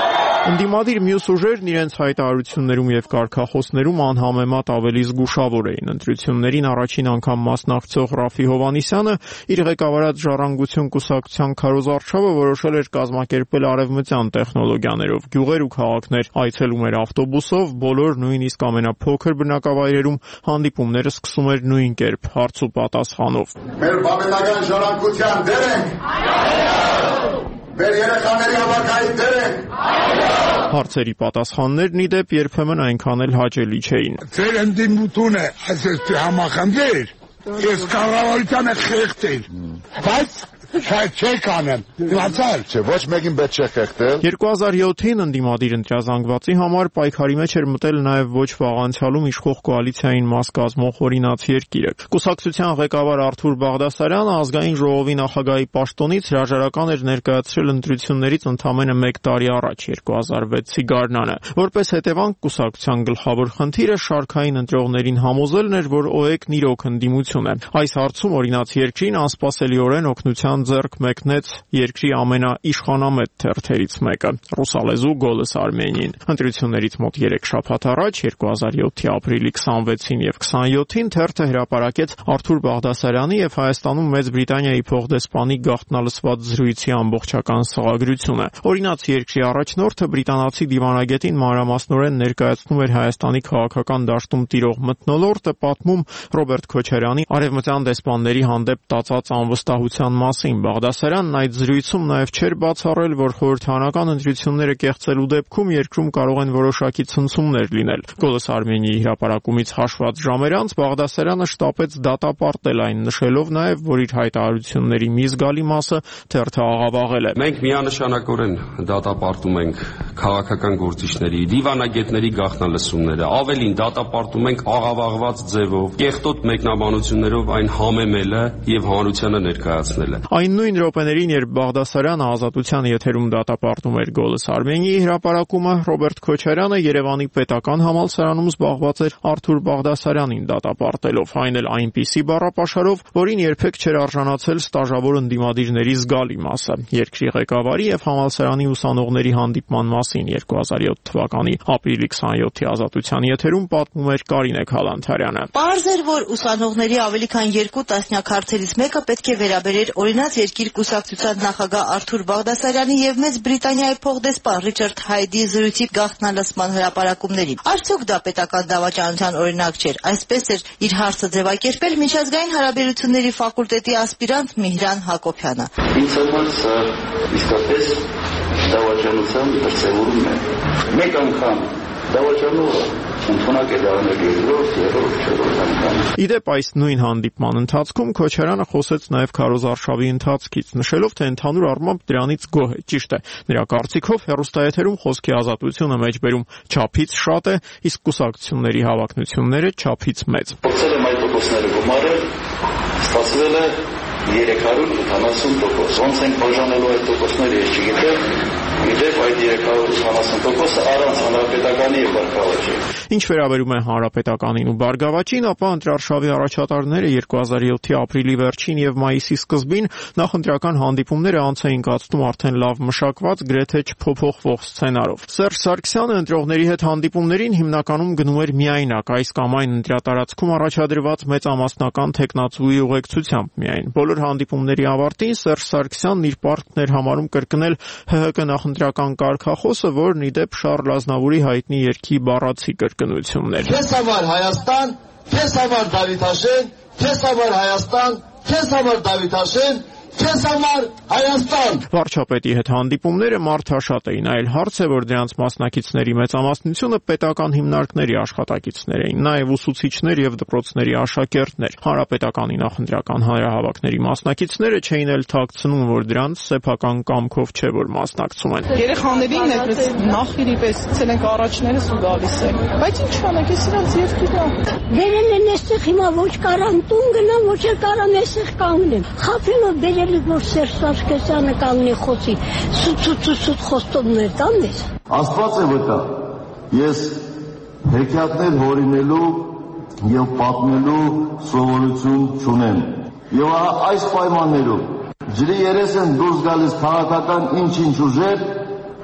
Ընդդիմադիր մյուս ուժերն իրենց հայտարարություններում եւ կարգախոսներում անհամեմատ ավելի զգուշավոր էին։ Ընտրություններին առաջին անգամ մասնակցող Ռաֆի Հովհաննիսյանը իր ղեկավարած Ժառանգություն կուսակցության քարոզարշավը որոշել էր կազմակերպել արևմտյան տեխնոլոգիաներով գյուղեր ու քաղաքներ, այցելում էր ավտոբուսով, բոլոր նույնիսկ ամենափոքր բնակավայրերում հանդիպումները սկսում էր նույն կերպ, հարց ու պատասխանով։ Մեր բավական ժառանգության դեր ենք։ Մեր երեխաների հավաքային դեր ենք։ Հարցերի պատասխաններն ի դեպ երբեմն այնքան էլ հաճելի չէին։ Ձեր ընդդիմությունը այսպես համախմբեր, ես կառավարությանը խեղդել, բայց շատ չեք անեմ, իմացար, չէ, ոչ մեկին պետք չէ խեղդել։ 2007-ին ընդդիմադիր ընտրազանգվածի համար պայքարի մեջ էր մտել նաև ոչ վաղ անցյալում իշխող կոալիցիային մաս կազմող Օրինաց երկիրը։ Կուսակցության ղեկավար Արթուր Բաղդասարյանը ազգային ժողովի նախագահի պաշտոնից հրաժարական էր ներկայացրել ընտրություններից ընդամենը 1 տարի առաջ 2006-ի գարնանը։ Որպես հետևանք կուսակցության գլխավոր խնդիրը շարքային ընտրողներին համոզելն էր, որ ՕԵԿ-ն իրոք ընդդիմություն է։ Այս հարցում Օրինաց երկրին անսպասելիորեն օգնության ձեռք մեկնեց երկրի ամենաիշխանամետ թերթերից մեկը՝ ռուսալեզու Գոլես Արմենիին։ Ընտրություններից մոտ 3 շաբաթ առաջ 2007-ի ապրիլի 26-ին եւ 27-ին թերթը հրապարակեց Արթուր Բաղդասարյանի եւ Հայաստանում Մեծ Բրիտանիայի փոխդեսպանի գաղտնալսված զրույցի ամբողջական սղագրությունը։ Օրինաց երկրի առաջնորդը բրիտանացի դիվանագետին մանրամասնորեն ներկայացնում էր Հայաստանի քաղաքական դաշտում տիրող մթնոլորտը, պատմում Ռոբերտ Քոչարյանի արևմտյան դեսպանների հանդեպ տածած անվստահության մասին։ Բաղդասարյանն այդ զրույցում նաև չէր բացառել, որ խորհրդարանական ընտրությունները կեղծելու դեպքում երկրում կարող են որոշակի ցնցումներ լինել։ Գոլես Արմենիի հրապարակումից հաշված ժամեր անց Բաղդասարյանը շտապեց դատապարտել այն, նշելով նաև, որ իր հայտարարությունների մի զգալի մասը թերթը աղավաղել է։ Մենք միանշանակորեն դատապարտում ենք քաղաքական գործիչների, դիվանագետների գաղտնալսումները, ավելին դատապարտում ենք աղավաղված ձևով, կեղտոտ մեկնաբանություններով այն համեմելը եւ հանրությանը ներկայացնելը։ Այն նույն րոպեներին, երբ Բաղդասարյանը ազատության եթերում դատապարտում էր Գոլես Արմենիի հրապարակումը, Ռոբերտ Քոչարյանը Երևանի պետական համալսարանում զբաղված էր Արթուր Բաղդասարյանին դատապարտելով, այն էլ այնպիսի բառապաշարով, որին երբեք չէր արժանացել ստաժավոր ընդդիմադիրների զգալի մասը։ Երկրի ղեկավարի եւ համալսարանի ուսանողների հանդիպման մասին 2007 թվականի ապրիլի 27-ի ազատության եթերում պատմում էր Կարինե Քալանթարյանը։ Պարզ էր, որ ուսանողների ավելի քան 2 տասնյակ հարցերից մեկը պետք է վերաբերեր Օրինաց երկիր կուսակցության նախագահ Արթուր Բաղդասարյանի եւ Մեծ Բրիտանիայի փոխդեսպան Ռիչարդ Հայդի զրույցի գաղտնալսման հրապարակումներին։ Արդյոք դա պետական դավաճանության օրինակ չէր։ Այսպես էր իր հարցը ձևակերպել միջազգային հարաբերությունների ֆակուլտետի ասպիրանտ Միհրան Հակոբյանը։ Ինձ համար սա իսկապես դավաճանության դրսևորում է։ Մեկ անգամ դավաճանողը ընդունակ է դառնել երրորդ անգամ։ Իդեպ այս նույն հանդիպման ընթացքում Քոչարյանը խոսեց նաև քարոզարշավի ընթացքից, նշելով, թե ընդհանուր առմամբ դրանից գոհ է։ Ճիշտ է, նրա կարծիքով հեռուստաեթերում խոսքի ազատությունը մեջբերում չափից շատ է, իսկ կուսակցությունների հավակնությունները չափից մեծ։ Փորձել եմ այդ տոկոսները գումարել, ստացվել է 370%։ Ոնց ենք բաժանելու այդ տոկոսները, ես չգիտեմ։ Իդեպ այդ 380%-ը առանց հանրապետականի եւ Բարգավաճի։ Ինչ վերաբերում է հանրապետականին ու Բարգավաճին, ապա ընտրարշավի առաջատարները 2007-ի ապրիլի վերջին եւ մայիսի սկզբին նախընտրական հանդիպումները անց էին կացնում արդեն լավ մշակված, գրեթե չփոփոխվող սցենարով։ Սերժ Սարգսյանը ընտրողների հետ հանդիպումներին հիմնականում գնում էր միայնակ, այս կամ այն ընտրատարածքում առաջադրված մեծամասնական տեխնացուի ուղեկցությամբ միայն։ Բոլոր հանդիպումների ավարտին Սերժ Սարգսյանն իր պարտքն էր համարում կրկնել ՀՀԿ նախընտրական կարգախոսը, որն ի դեպ Շառլ Ազնավուրի հայտնի երգի բառացի կրկնությունն էր։ Քեզ համար Հայաստան, քեզ համար Դավիթաշեն, քեզ համար Հայաստան, քեզ համար Դավիթաշեն, քեզ համար Հայաստան։ Վարչապետի հետ հանդիպումները մարդաշատ էին, այլ հարց է, որ դրանց մասնակիցների մեծամասնությունը պետական հիմնարկների աշխատակիցներ էին, նաև ուսուցիչներ եւ դպրոցների աշակերտներ։ Հանրապետականի նախընտրական հանրահավաքների մասնակիցները չէին էլ թաքցնում, որ դրանց սեփական կամքով չէ, որ մասնակցում են։ Երեխաներին այդպես նախիրի պես ցել ենք առաջներս ու գալիս են։ Բայց ինչ անենք, ես իրանց երկիրն եմ։ Դերել են այստեղ հիմա ոչ կարան տուն գնամ, ոչ էլ կարան այստեղ կանգնեմ։ Խափելով բերել որ Սերժ Սարգսյանը կանգնի խոսի, սուտ խոստումներ տան մեզ։ Աստված է վկա, ես հեքիաթներ հորինելու եւ պատմելու սովորություն չունեմ։ Եվ այս պայմաններում ջրի երես են դուրս գալիս քաղաքական ինչ-ինչ ուժեր,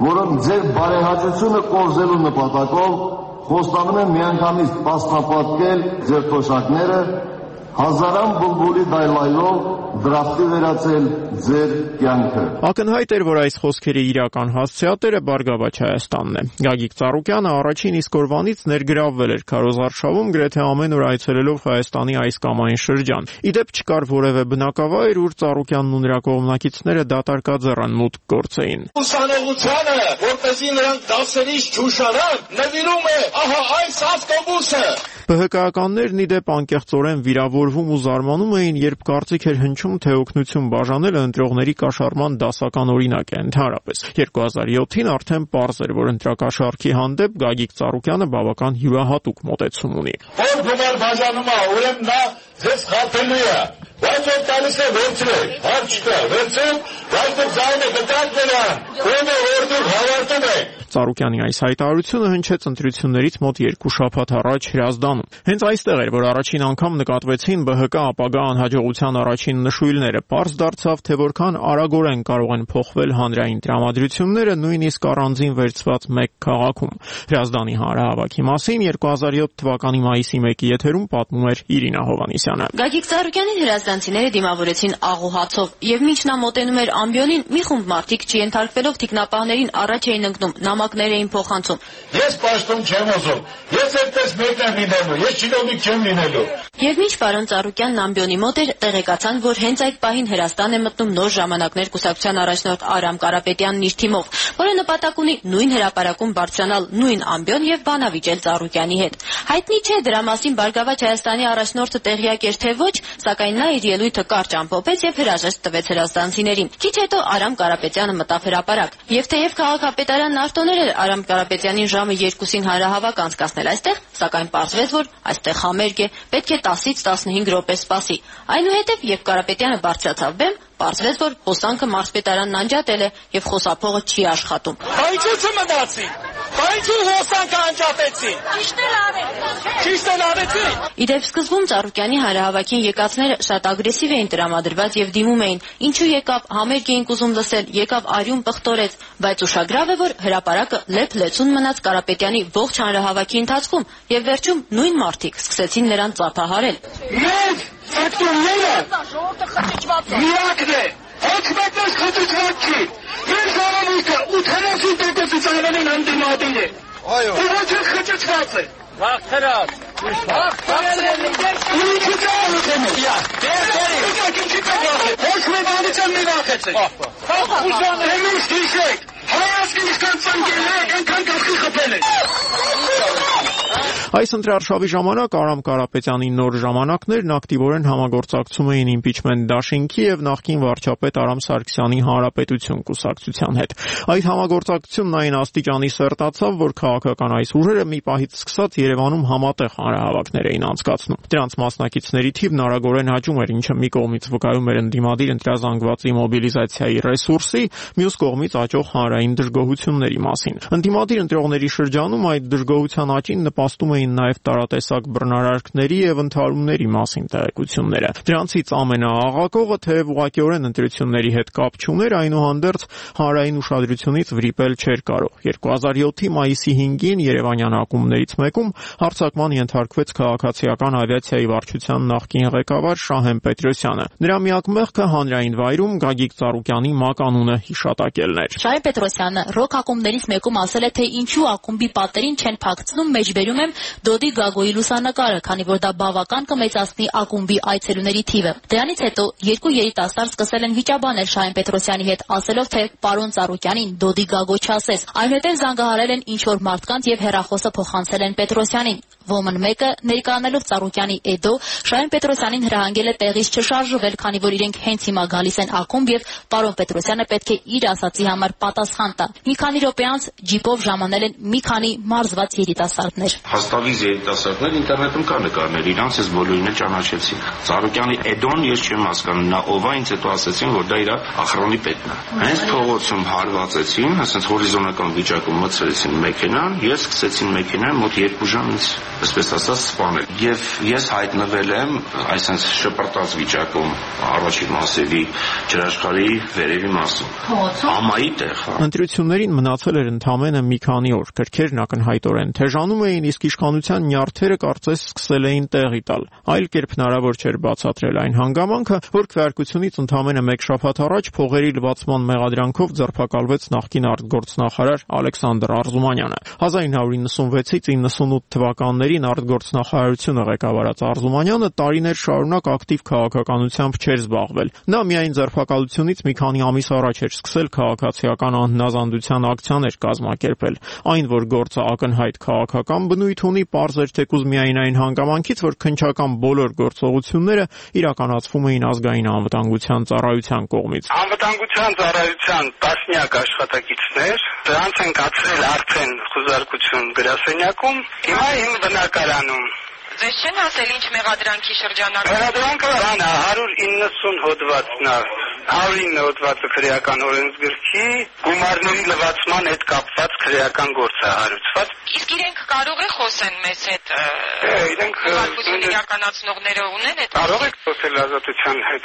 որոնք ձեր բարեհաճությունը կորզելու նպատակով խոստանում են միանգամից տասնապատկել ձեր թոշակները, հազարան բուլբուլի դայլայլով դրախտի վերածել ձեր կյանքը։ Ակնհայտ էր, որ այս խոսքերի իրական հասցեատերը Բարգավաճ Հայաստանն է։ Գագիկ Ծառուկյանը առաջին իսկ օրվանից ներգրավվել էր Քարոզարշավում, գրեթե ամեն օր այցելելով Հայաստանի այս կամ այն շրջան։ Իդեպ չկար որևէ բնակավայր, ուր Ծառուկյանն ու նրա կողմնակիցները դատարկաձեռն մուտք գործեին։ Ուսանողությանը, որպեսզի նրանք դասերից չուշանան, նվիրում է ահա այս ավտոբուսը։ ԲՀԿ-ականներն իդեպ անկեղծորեն վիրավորվում ու զարմանում էին, երբ կարծիք էր հնչում, թե օգնություն բաժանելը ընտրողների կաշառման դասական օրինակ է ընդհանրապես։ 2007-ին արդեն պարզ էր, որ ընտրակաշառքի հանդեպ Գագիկ Ծառուկյանը բավական յուրահատուկ մոտեցում ունի։ Որ գումար բաժանում է, ուրեմն նա ձեզ խաբելու է։ Բայց որ տալիս է վերցրել, հարց չկա, վերցրել, բայց դուք ձայնը գտած նրան, ում է որ դուք հավատում եք։ Ծառուկյանի այս հայտարարությունը հնչեց ընտրություններից մոտ 2 շաբաթ առաջ Հրազդանում։ Հենց այստեղ էր, որ առաջին անգամ նկատվեցին ԲՀԿ ապագա անհաջողության առաջին նշույլները։ Պարզ դարձավ, թե որքան արագորեն կարող են փոխվել հանրային տրամադրությունները, նույնիսկ առանձին վերցված մեկ քաղաքում։ Հրազդանի հանրահավաքի մասին 2007 թվականի մայիսի 1-ի եթերում պատմում էր Իրինա Հովհաննիսյանը։ Գագիկ Ծառուկյանին հրազդանցիները դիմավորեցին աղոհացով, եւ մինչ նա մոտենում էր ամբիոնին, մի խումբ մարդիկ չենթարկվելով թիկնապահներին առաջ էին ընկնում, նամակներ էին փոխանցում։ Ես պաշտոն չեմ ուզում, ես այդպես մեկն եմ լինելու, ես չինովնիկ չեմ լինելու։ Եվ մինչ պարոն Ծառուկյանն ամբիոնի մոտ էր, տեղեկացան, որ հենց այդ պահին Հրազդան է մտնում Նոր ժամանակներ կուսակցության առաջնորդ Արամ Կարապետյանն իր թիմով, որը նպատակ ունի նույն հրապարակում բարձրանալ նույն ամբիոն եւ բանավիճել Ծառուկյանի հետ։ Հայտնի չէ դրա մասին Բարգավաճ Հայաստանի առաջնորդը տեղյակ էր թե ոչ, սակայն նա իր ելույթը կարճ ամփոփեց եւ հրաժեշտ տվեց հրազդանցիներին։ Քիչ հետո Արամ Կարապետյանը մտավ հրապարակ։ Եվ թեև քաղաքապետարանն արտոներ էր Արամ Կարապետյանին ժամը 2-ին հանրահավաք անցկացնել այստեղ, սակայն պարզվեց, որ այստեղ համերգ է, պետք է 10-ից 15 րոպե սպասի։ Այնուհետև, երբ Կարապետյանը բարձրացավ բեմ, պարզվեց, որ հոսանքը մարզպետարանն անջատել է եւ խոսափողը չի աշխատում։ Ինչու չմնացի։ Ինչու հոսանքը անջատեցի։ Ճիշտ էլ արեցի։ Իդեպ սկզբում Ծառուկյանի հանրահավաքին եկածները շատ ագրեսիվ էին տրամադրված եւ դիմում էին։ Ինչու եկավ, համերգ էին ուզում լսել, եկավ արյուն պղտորեց, բայց ուշագրավ է, որ հրապարակը լեփ-լեցուն մնաց Կարապետյանի ողջ հանրահավաքի ընթացքում եւ վերջում նույն մարդիկ սկսեցին նրան ծափահարել։ Մենք ակտորները միակն է, ոչ մեկս խտուցված չի։ Մեր ժողովուրդը 80%-ից ավելի անդիմադիր է։ Այո։ Ոչ խտուցված է։ Վախտրած։ Ոչ մի բանից եմ մի վախեցեք։ Ուզանելուս հիշեք, հայասկի իսկան ծանգելեք, ընկան կախի խպել եք։ Այս ընտրարշավի ժամանակ Արամ Կարապետյանի Նոր ժամանակներն ակտիվորեն համագործակցում էին իմպիչմենտ դաշինքի եւ նախկին վարչապետ Արամ Սարգսյանի Հանրապետություն կուսակցության հետ։ Այդ համագործակցությունն այն աստիճանի սերտացավ, որ քաղաքական այս ուժերը մի պահից սկսած Երևանում համատեղ հանրահավաքներ էին անցկացնում։ Դրանց մասնակիցների թիվն արագորեն աճում էր, ինչը մի կողմից վկայում էր ընդդիմադիր ընտրազանգվածի մոբիլիզացիայի ռեսուրսի, մյուս կողմից աճող հանրային դժգոհությունների մասին։ Ընդդիմադիր ընտրողների շրջանում այդ դժգոհության աճին նպաստում էին նաև տարատեսակ բռնարարքների եւ ընդհարումների մասին տեղեկությունները։ Դրանցից ամենաաղաղակողը թեև ուղղակիորեն ընտրությունների հետ կապ չուներ, այնուհանդերձ հանրային ուշադրությունից վրիպել չէր կարող։ 2007-ի մայիսի 5-ին Երևանյան ակումբներից մեկում հարձակման ենթարկվեց քաղաքացիական ավիացիայի վարչության նախկին ղեկավար Շահեն Պետրոսյանը։ Նրա միակ մեղքը հանրային վայրում Գագիկ Ծառուկյանի մականունը հիշատակելն էր։ Շահեն Պետրոսյանը ռոք ակումբներից մեկում ասել է, թե ինչու ակումբի պատերին չեն փակցնում, մեջբերում եմ Դոդի Գագոյի լուսանկարը, քանի որ դա բավական կմեծացնի ակումբի այցելուների թիվը։ Դրանից հետո երկու երիտասարդ սկսել են վիճաբանել Շահեն Պետրոսյանի հետ, ասելով, թե պարոն Ծառուկյանին Դոդի Գագո չասես։ Այնուհետև զանգահարել են ինչ-որ մարդկանց եւ հեռախոսը փոխանցել են Պետրոսյանին։ Ոմն մեկը ներկայանալով Ծառուկյանի էդո Շահեն Պետրոսյանին հրահանգել է տեղից չշարժվել, քանի որ իրենք հենց հիմա գալիս են ակումբ եւ պարոն Պետրոսյանը պետք է իր ասացի համար պատասխան տա։ Մի քանի րոպե անց ջիպով ժամանել են մի քանի մարզված երիտասարդներ։ Հաստավիզ երիտասարդներ ինտերնետում կա նկարներ, իրանց ես բոլորին էլ ճանաչեցի։ Ծառուկյանի էդոն ես չեմ հասկանում, նա ով է, ինձ հետո ասեցին, որ դա իր ախրոնի պետն է։ Հենց փողոցում հարվածեցին, ասենց հորիզոնական վիճակում մտցրեցին մեքենան, ես սկսեցին մեքենան մոտ 2 ժամ ինձ այսպես ասած սպանել։ Եվ ես հայտնվել եմ այսպես շպրտած վիճակում առաջին մասերի ջրաշխարհի վերևի մասում։ Համայի տեղ։ Ընտրություններին մնացել էր ընդամենը մի քանի օր, քրքերն ակնհայտորեն թեժանում էին, իսկ իշխանության նյարդերը կարծես սկսել էին տեղի տալ։ Այլ կերպ հնարավոր չէր բացատրել այն հանգամանքը, որ քվեարկությունից ընդամենը մեկ շաբաթ առաջ փողերի լվացման մեղադրանքով ձերբակալվեց նախկին արտգործնախարար Ալեքսանդր Արզումանյանը։ 1996-ից 98 թվականներին արտգործնախարարությունը ղեկավարած Արզումանյանը տարիներ շարունակ ակտիվ քաղաքականությամբ չէր զբաղվել։ Նա միայն ձերբակալությունից մի քանի ամիս առաջ էր սկսել քաղաքացիական անհնազանդության ակցիաներ կազմակերպել։ Այն, որ գործը ակնհայտ քաղաքական բնույթ ունի, պարզ էր թեկուզ միայն այն հանգամանքից, որ քննչական բոլոր գործողությունները իրականացվում էին ազգային անվտանգության ծառայության կողմից։ Անվտանգության ծառայության տասնյակ աշխատակիցներ, դրանց են կացրել արդեն խոզարկություն գրասենյակում, հիմա իմ բնակարանում։ Ձեզ չեն ասել ինչ մեղադրանքի շրջանակում։ Մեղադրանքը 190 հոդվածն է, 109 հոդվածը քրեական օրենսգրքի գումարների լվացման հետ կապված քրեական գործ է հարուցված։ Իսկ իրենք կարող է խոսեն մեզ հետ։ Իրենք իրականացնողները ունեն այդ։ Կարող եք խոսել ազատության հետ։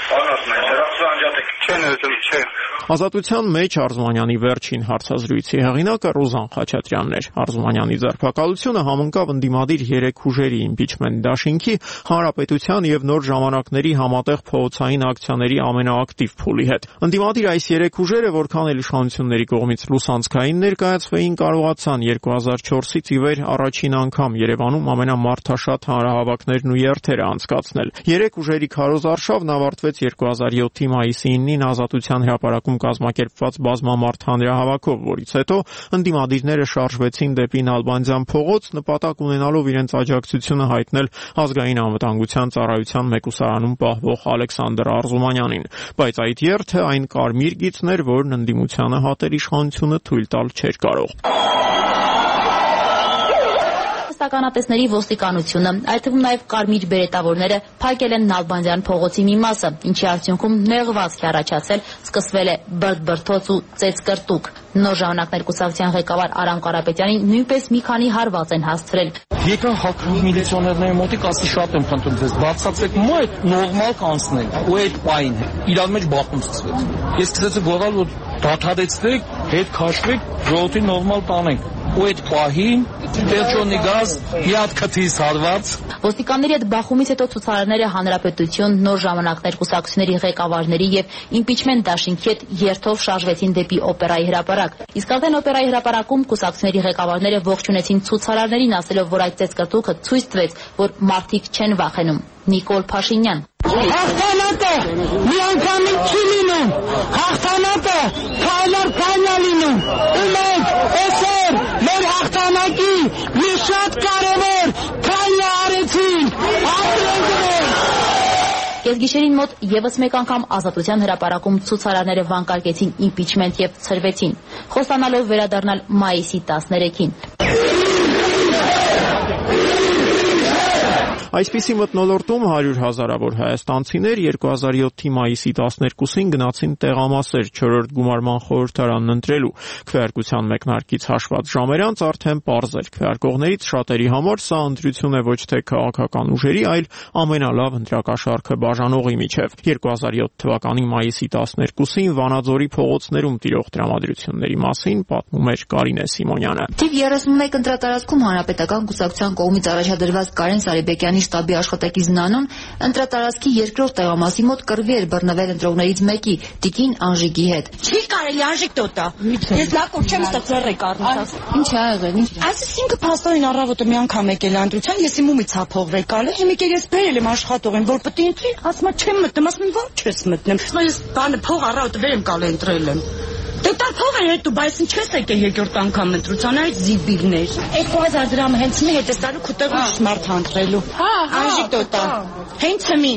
Չեն ուզում, չէ։ Ազատության մեջ Արզումանյանի վերջին հարցազրույցի հեղինակը Ռուզան Խաչատրյանն էր։ Արզումանյանի ձերբակալությունը համընկավ ընդդիմադիր 3 ուժերի իմպիչմենտ դաշինքի, Հանրապետության եւ Նոր ժամանակների համատեղ փողոցային ակցիաների ամենաակտիվ փուլի հետ։ Ընդդիմադիր այս 3 ուժերը, որքան էլ իշխանությունների կողմից լուսանցքային ներկայացվեին, կարողացան 2004-ից ի վեր առաջին անգամ Երևանում ամենամարդաշատ հանրահավաքներն ու երթերը անցկացնել։ 3 ուժերի քարոզարշավն ավարտվեց 2007-ի մայիսի 9-ին Ազատության հրապարակում կազմակերպված բազմամարդ հանրահավաքով, որից հետո ընդդիմադիրները շարժվեցին դեպի Նալբանդյան փողոց, նպատակ ունենալով իրենց աջակցությունը հայտնել ազգային անվտանգության ծառայության մեկուսարանում պահվող Ալեքսանդր Արզումանյանին, բայց այդ երթը այն կարմիր գիծն էր, որն ընդդիմությանը հատել իշխանությունը թույլ տալ չէր կարող։ Ականատեսների ոստիկանությունը, այդ թվում նաև կարմիր բերետավորները փակել են Նալբանդյան փողոցի մի մասը, ինչի արդյունքում նեղվածք է առաջացել, սկսվել է բրդբրդոց ու ծեծկրտուկ։ Նոր ժամանակներ կուսակցության ղեկավար Արամ Կարապետյանին նույնպես մի քանի հարված են հասցրել։ Եկա հակառակ միլիցիոներների մոտիկ ասի շատ եմ խնդրում ձեզ, բացացեք մոտ նորմալ կանցնեք, ու այդ պայն իրար մեջ բախում սկսվեց։ Ես սկսեցի գոռալ, որ դադարեցեք, հետ քաշվեք, ժողովրդին նորմալ տանենք։ Ու այդ պահին Տերչոնի գազ մի հատ քթից հարված։ Ոստիկանների հետ բախումից հետո ցուցարարները Հանրապետություն, Նոր ժամանակներ կուսակցությունների ղեկավարների եւ իմպիչմենտ դաշինքի հետ երթով շարժվեցին դեպի օպերայի հրապարակ։ Իսկ արդեն օպերայի հրապարակում կուսակցությունների ղեկավարները ողջունեցին ցուցարարներին, ասելով, որ այդ ծեծկրտուկը ցույց տվեց, որ մարդիկ չեն վախենում։ Նիկոլ Փաշինյան։ Հաղթանակը մի անգամից չի լինում, հաղթանակը քայլար լինում, ու մենք այսօր մեր հաղթանակի մի շատ կարևոր քայլ արեցինք, Կեսգիշերին մոտ եւս մեկ անգամ Ազատության հրապարակում ցուցարարները վանկարկեցին իմպիչմենտ եւ ցրվեցին, խոստանալով վերադառնալ մայիսի 13-ին։ Այսպիսի մթնոլորտում 100,000-ավոր հայաստանցիներ 2007-ի մայիսի 12-ին գնացին տեղամասեր 4-րդ գումարման խորհրդարանն ընտրելու։ Քվեարկության մեկնարկից հաշված ժամեր անց արդեն պարզ էր, քվեարկողներից շատերի համար սա ընտրություն է ոչ թե քաղաքական ուժերի, այլ ամենալավ ընտրակաշառքը բաժանողի միջև։ 2007 թվականի մայիսի 12-ին Վանաձորի փողոցներում տիրող տրամադրությունների մասին պատմում էր Կարինե Սիմոնյանը։ Թիվ 31 ընտրատարածքում Հանրապետական կուսակցության կողմից առաջադրված Կարեն Սարիբեկյանի շտաբի աշխատակից Նանոն ընտրատարածքի երկրորդ տեղամասի մոտ կռվի էր բռնվել ընտրողներից մեկի՝ Տիկին Անժիկի հետ։ Չի կարելի Անժիկ տոտա։ Ես լակով չեմ ստացել ռեկարդը։ Ինչ ա եղել։ Այսինքն փաստորեն առավոտը մի անգամ եկել ընտրության, ես իմ ումից հափող ռեկալ եմ, եկել ես բերել եմ աշխատողին, որ պետք է ընտրի, ասում եմ չեմ մտնում, ասում եմ ո՞նց չես մտնում։ Ես բանը փող առավոտը վեր եմ կալ ընտրել եմ։ Դե տա փող է հետո, բայց ինչպես եկել երկրորդ անգամ ընտրության այդ զիբիլներ։ 2000 դրամ հենց մի հետ էստալու քուտեղ ուրիշ մարդ հանտրելու։ Անժիկ տոտա։ Հենց մի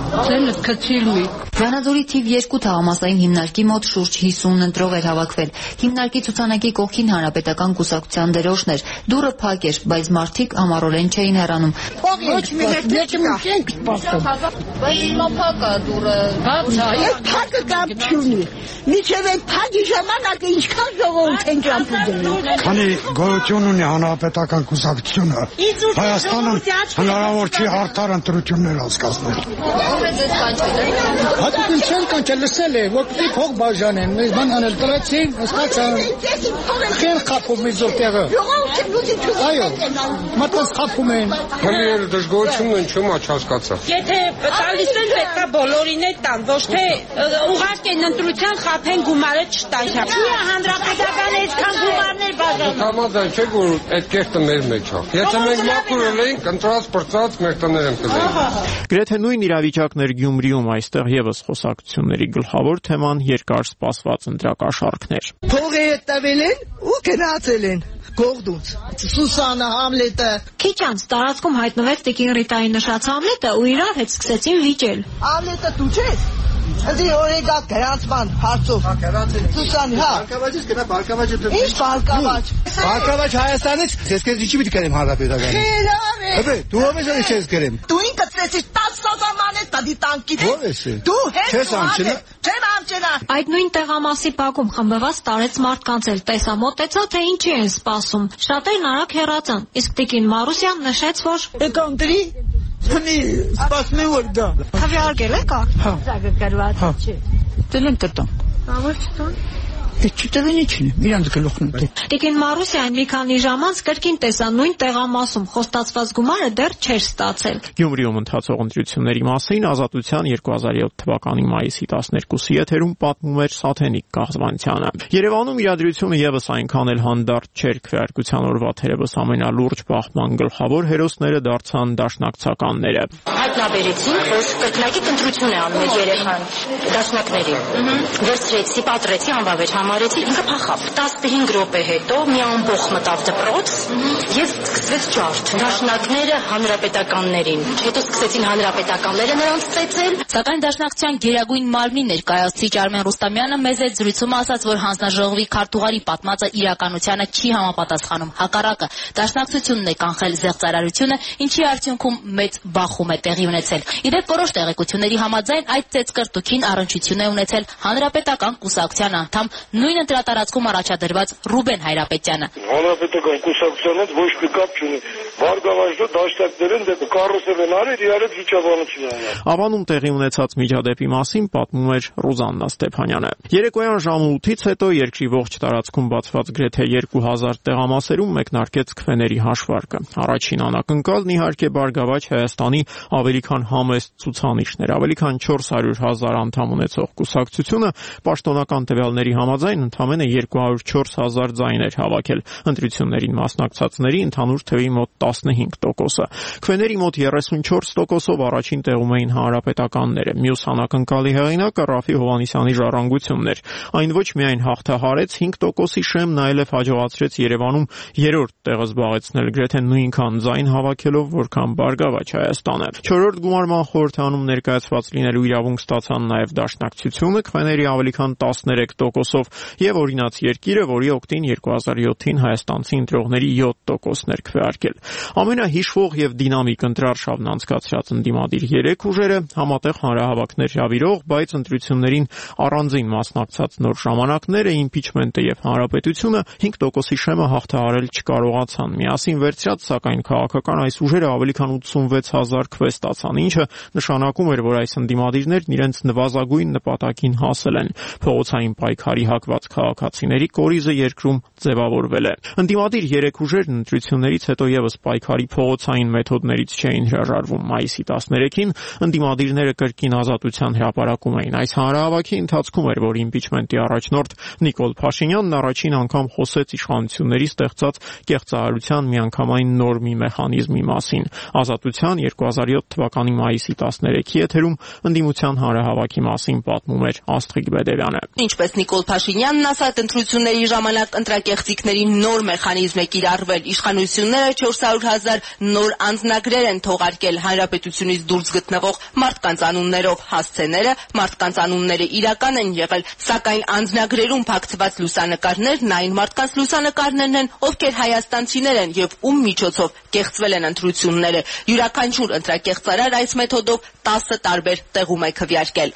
Վանաձորի թիվ 2 թաղամասային հիմնարկի մոտ շուրջ 50 ընտրող էր հավաքվել։ Հիմնարկի ցուցանակի կողքին Հանրապետական կուսակցության դերոշն էր։ Դուռը փակ էր, բայց մարդիկ ամառորեն չէին հեռանում։ Փող Ոչ մի հետ չենք սպասում։ Բայց հիմա փակ է դուրը։ Այդ փակը կապ չունի։ Միջև այդ փակի ժամանակը ինչքան ժողովուրդ են ճամփորդել։ Քանի գոյություն ունի հանրապետական կուսակցությունը, Հայաստանում հնարավոր չի արդար ընտրություններ անցկացնել։ Հատուկ չեն կանչել, լսել է, որպեսզի փող բաժանեն, մեզ բան անել տվեցին, հասկացան։ Քեն խափում մի զորտեղը։ Այո, մատած խափում են։ Քանի դժգոհությունն են չեմ հասկացա։ Եթե տալիս են պետք է բոլորին է տան, ոչ թե ուղարկեն ընտրության խափեն գումարը չտան։ Չի հանրապետական այդքան գումարներ բաժանում։ Համաձայն չէ որ այդ կերտը մեր մեջ է։ Եթե մենք մաքուր ենք, ընտրած բրծած մեր տներ ենք կլինի։ Գրեթե նույն իրավիճակն էր Գյումրիում, այստեղ եւս խոսակցությունների գլխավոր թեման երկար սպասված ընտրակաշառքներ։ Փողը տվել են ու գնացել են Գողդուց։ Սուսանը, Համլետը։ Քիչ անց տարածքում հայտնվեց Տիկին Ռիտայի նշած Համլետը ու իրար հետ սկսեցին վիճել։ Համլետը դու չես։ Դի օրեգա գրանցման հարցով։ Սուսան, հա։ Բարգավաճից գնա Բարգավաճը դու։ Ինչ Բարգավաճ։ Բարգավաճ Հայաստանից ես քեզ ինչի՞ պիտի կերեմ հանրապետականը։ Հəbե, դու ով ես ես կերեմ։ Դու ինքդ ծեցի 10 սոզամանես տադի տանկի։ Ո՞վ ես։ Դու հես ամչնա։ Չեմ ամչնա։ Այդ նույն տեղամասի բակում խմբված տարեց մարդկանց էլ տեսա մոտեցա թե ինչի են սպասում։ Շատերն արագ հեռացան, իսկ Տիկին Մարուսյան նշեց, որ Էկանտրի Հնի սպասում եմ որ գա։ Հավիարգել եք ա։ Հա։ Զարգացած չի։ Դեն տտամ։ Ահա չտան։ Չտվին իջնի, իրանց գլուխն է։ Տիկին Մարուսյան մի քանի ժամ անց կրկին տեսա նույն տեղամասում խոստացված գումարը դեռ չէր ստացել։ Գյումրիում ընթացող ընտրությունների մասին Ազատության 2007 թվականի մայիսի 12-ի եթերում պատմում էր Սաթենիկ Կաղզվանցյանը։ Երևանում իրադրությունը եւս այնքան էլ հանդարտ չէր քվեարկության օրվա թերևս ամենալուրջ բախման գլխավոր հերոսները դարձան դաշնակցականները։ Հայտնաբերեցինք, որ կրկնակի ընտրություն է անում երեխան դաշնակների։ Վերցրեցի, պատրեցի, անվավեր համարեցի, ինքը փախավ։ 15 րոպե հետո մի ամբողջ մտավ դպրոց եւ սկսվեց ջարդ։ Դաշնակները հանրապետականներին։ Հետո սկսեցին հանրապետականները նրանց ծեծել։ Սակայն դաշնակցության գերագույն մարմնի ներկայացուցիչ Արմեն Ռուստամյանը մեզ այդ զրույցում ասաց, որ հանձնաժողովի քարտուղարի պատմածը իրականությանը չի համապատասխանում։ Հակառակը, դաշնակցությունն է կանխել զեղծարարությունը, ինչի արդյունքում մեծ բախում է տեղի ունեցել։ Իդեպ որոշ տեղեկությունների համաձայն այդ ծեծկրտուքին առնչություն է ունեցել հանրապետական կուսակցության անդամ նույն ընտրատարածքում առաջադրված Ռուբեն Հայրապետյանը։ Հանրապետական կուսակցության հետ ոչ մի կապ չունի։ Բարգավաճը դաշնակներն դեպի Կարոսև են արել իրար հետ վիճաբանություն անել։ Ավանում տեղի ունեցած միջադեպի մասին պատմում էր Ռուզաննա Ստեփանյանը։ Երեկոյան ժամը 8-ից հետո երկրի ողջ տարածքում բացված գրեթե 2000 տեղամասերում մեկնարկեց քվեների հաշվարկը։ Առաջին անակնկալն իհարկե Բարգավաճ Հայաստանի ավելի քան համեստ ցուցանիշն էր։ Ավելի քան 400,000 անդամ ունեցող կուսակցությունը պաշտոնական տվյալների համաձայն ընդամենը 204,000 ձայն էր հավաքել։ Ընտրություններին մասնակցածների ընդհանուր թվի մոտ 15%-ը։ Քվեների մոտ 34%-ով առաջին տեղում էին հանրապետականները։ Մյուս անակնկալի հեղինակը Ռաֆի Հովհաննիսյանի ժառանգությունն էր։ Այն ոչ միայն հաղթահարեց 5%-ի շեմն, այլև հաջողացրեց Երևանում երրորդ տեղը զբաղեցնել գրեթե նույնքան ձայն հավաքելով, որքան Բարգավաճ Հայաստանը։ Չորրորդ գումարման խորհրդանում ներկայացված լինելու իրավունք ստացան նաև դաշնակցությունը քվեների ավելի քան 13%-ով եւ օրինաց երկիրը, որի օգտին 2007-ին հայաստանցի ընտրողների 7%-ն էր քվեարկել։ Ամենահիշվող եւ դինամիկ ընտրարշավն անցկացրած ընդդիմադիր 3 ուժերը համատեղ հանրահավաքներ հրավիրող, բայց ընտրություններին առանձին մասնակցած նոր ժամանակները, իմպիչմենտը եւ հանրապետությունը 5%-ի շեմը հաղթահարել չկարողացան։ Միասին վերցրած, սակայն քաղաքական այս ուժերը ավելի քան 86,000 քվե ստացան, ինչը նշանակում էր, որ այս ընդդիմադիրներն իրենց նվազագույն նպատակին հասել են։ Փողոցային պայքարի հակված քաղաքացիների կորիզը երկրում ձևավորվել է։ Ընդդիմադիր 3 ուժերն ընտրություններից հետո եւս պայքարի փողոցային մեթոդներից չէին հրաժարվում։ Մայիսի 13-ին ընդդիմադիրները կրկին Ազատության հրապարակում էին։ Այս հանրահավաքի ընթացքում էր, որ իմպիչմենտի առաջնորդ Նիկոլ Փաշինյանն առաջին անգամ խոսեց իշխանությունների ստեղծած կեղծարարության միանգամայն նոր մի մեխանիզմի մասին։ Ազատության 2007 թվականի մայիսի 13-ի եթերում ընդդիմության հանրահավաքի մասին պատմում էր Աստղիկ Բեդևյանը։ Ինչպես Նիկոլ Փաշինյանն ասաց, ընտրությունների ժամանակ ընտրակեղծիքների նոր մեխանիզմ է կիրառվել։ Իշխանությունները 400,000 նոր անձնագրեր են թողարկել հանրապետությունից դուրս գտնվող մարդկանց անուններով։ Հասցեները մարդկանց անունները իրական են եղել, սակայն անձնագրերում փակցված լուսանկարներն այն մարդկանց լուսանկարներն են, ովքեր հայաստանցիներ են եւ ում միջոցով կեղծվել են ընտրությունները։ Յուրաքանչյուր ընտրակեղծարար այս մեթոդով 10 տարբեր տեղում է քվեարկել։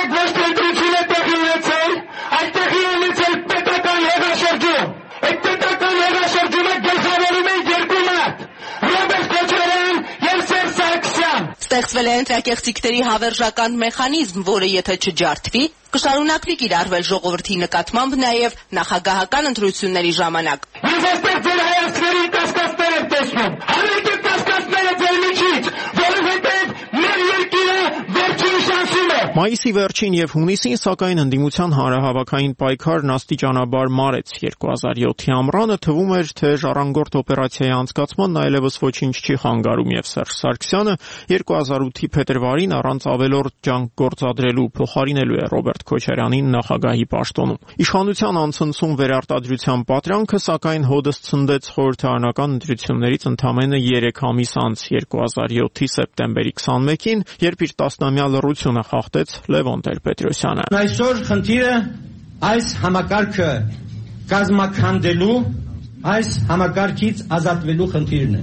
Այդտեղ ունեցել պետական հեղաշրջում։ Այդ պետական հեղաշրջումը գլխավորում է երկու մարդ՝ Ռոբերտ Քոչարյան եւ Սերժ Սարգսյան։ Ստեղծվել է ընտրակեղծիքների հավերժական մեխանիզմ, որը եթե չջարդվի, կշարունակվի կիրառվել ժողովրդի նկատմամբ նաև նախագահական ընտրությունների ժամանակ։ Ես այստեղ ձեր հայացքների կասկածներ եմ տեսնում։ Հանրիկ է կասկածները ձեր միջից, որովհետև մեր երկիրը վերջին շանսում է։ Մայիսի վերջին եւ հունիսին, սակայն, ընդդիմության հանրահավաքային պայքարն աստիճանաբար մարեց։ 2007-ի ամռանը թվում էր, թե ժառանգորդ օպերացիայի անցկացմանն այլևս ոչինչ չի խանգարում եւ Սերժ Սարգսյանը 2008-ի փետրվարին առանց ավելորդ ջանք գործադրելու փոխարինելու է Ռոբերտ Քոչարյանին նախագահի պաշտոնում։ Իշխանության անցնցում վերարտադրության պատրանքը, սակայն, հոդս ցնդեց խորհրդարանական ընտրություններից ընդամենը 3 ամիս անց 2007-ի սեպտեմբերի 21-ին, երբ իր 10-ամյա լռությունը խախտեց Լևոն Տեր-Պետրոսյանը։ Այսօր խնդիրը այս համակարգը կազմաքանդելու, այս համակարգից ազատվելու խնդիրն է։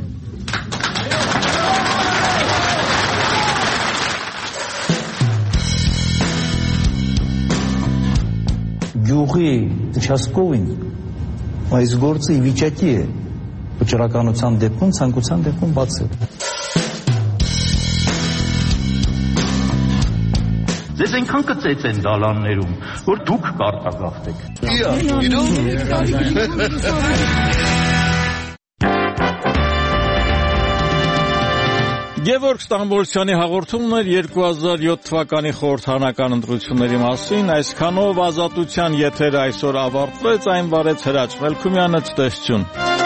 Գյուղի участковին այս գործը ի վիճակի է վճռականության դեպքում, ցանկության դեպքում բացել։ Ձեզ այնքան կծեց են դալաններում, որ դուք կարտագաղթեք։ Գևորգ Ստամբոլցյանի հաղորդումն էր 2007 թվականի խորհրդարանական ընտրությունների մասին։ Այսքանով Ազատության եթերը այսօր ավարտվեց, այն վարեց Հրաչ Մելքումյանը, ցտեսություն։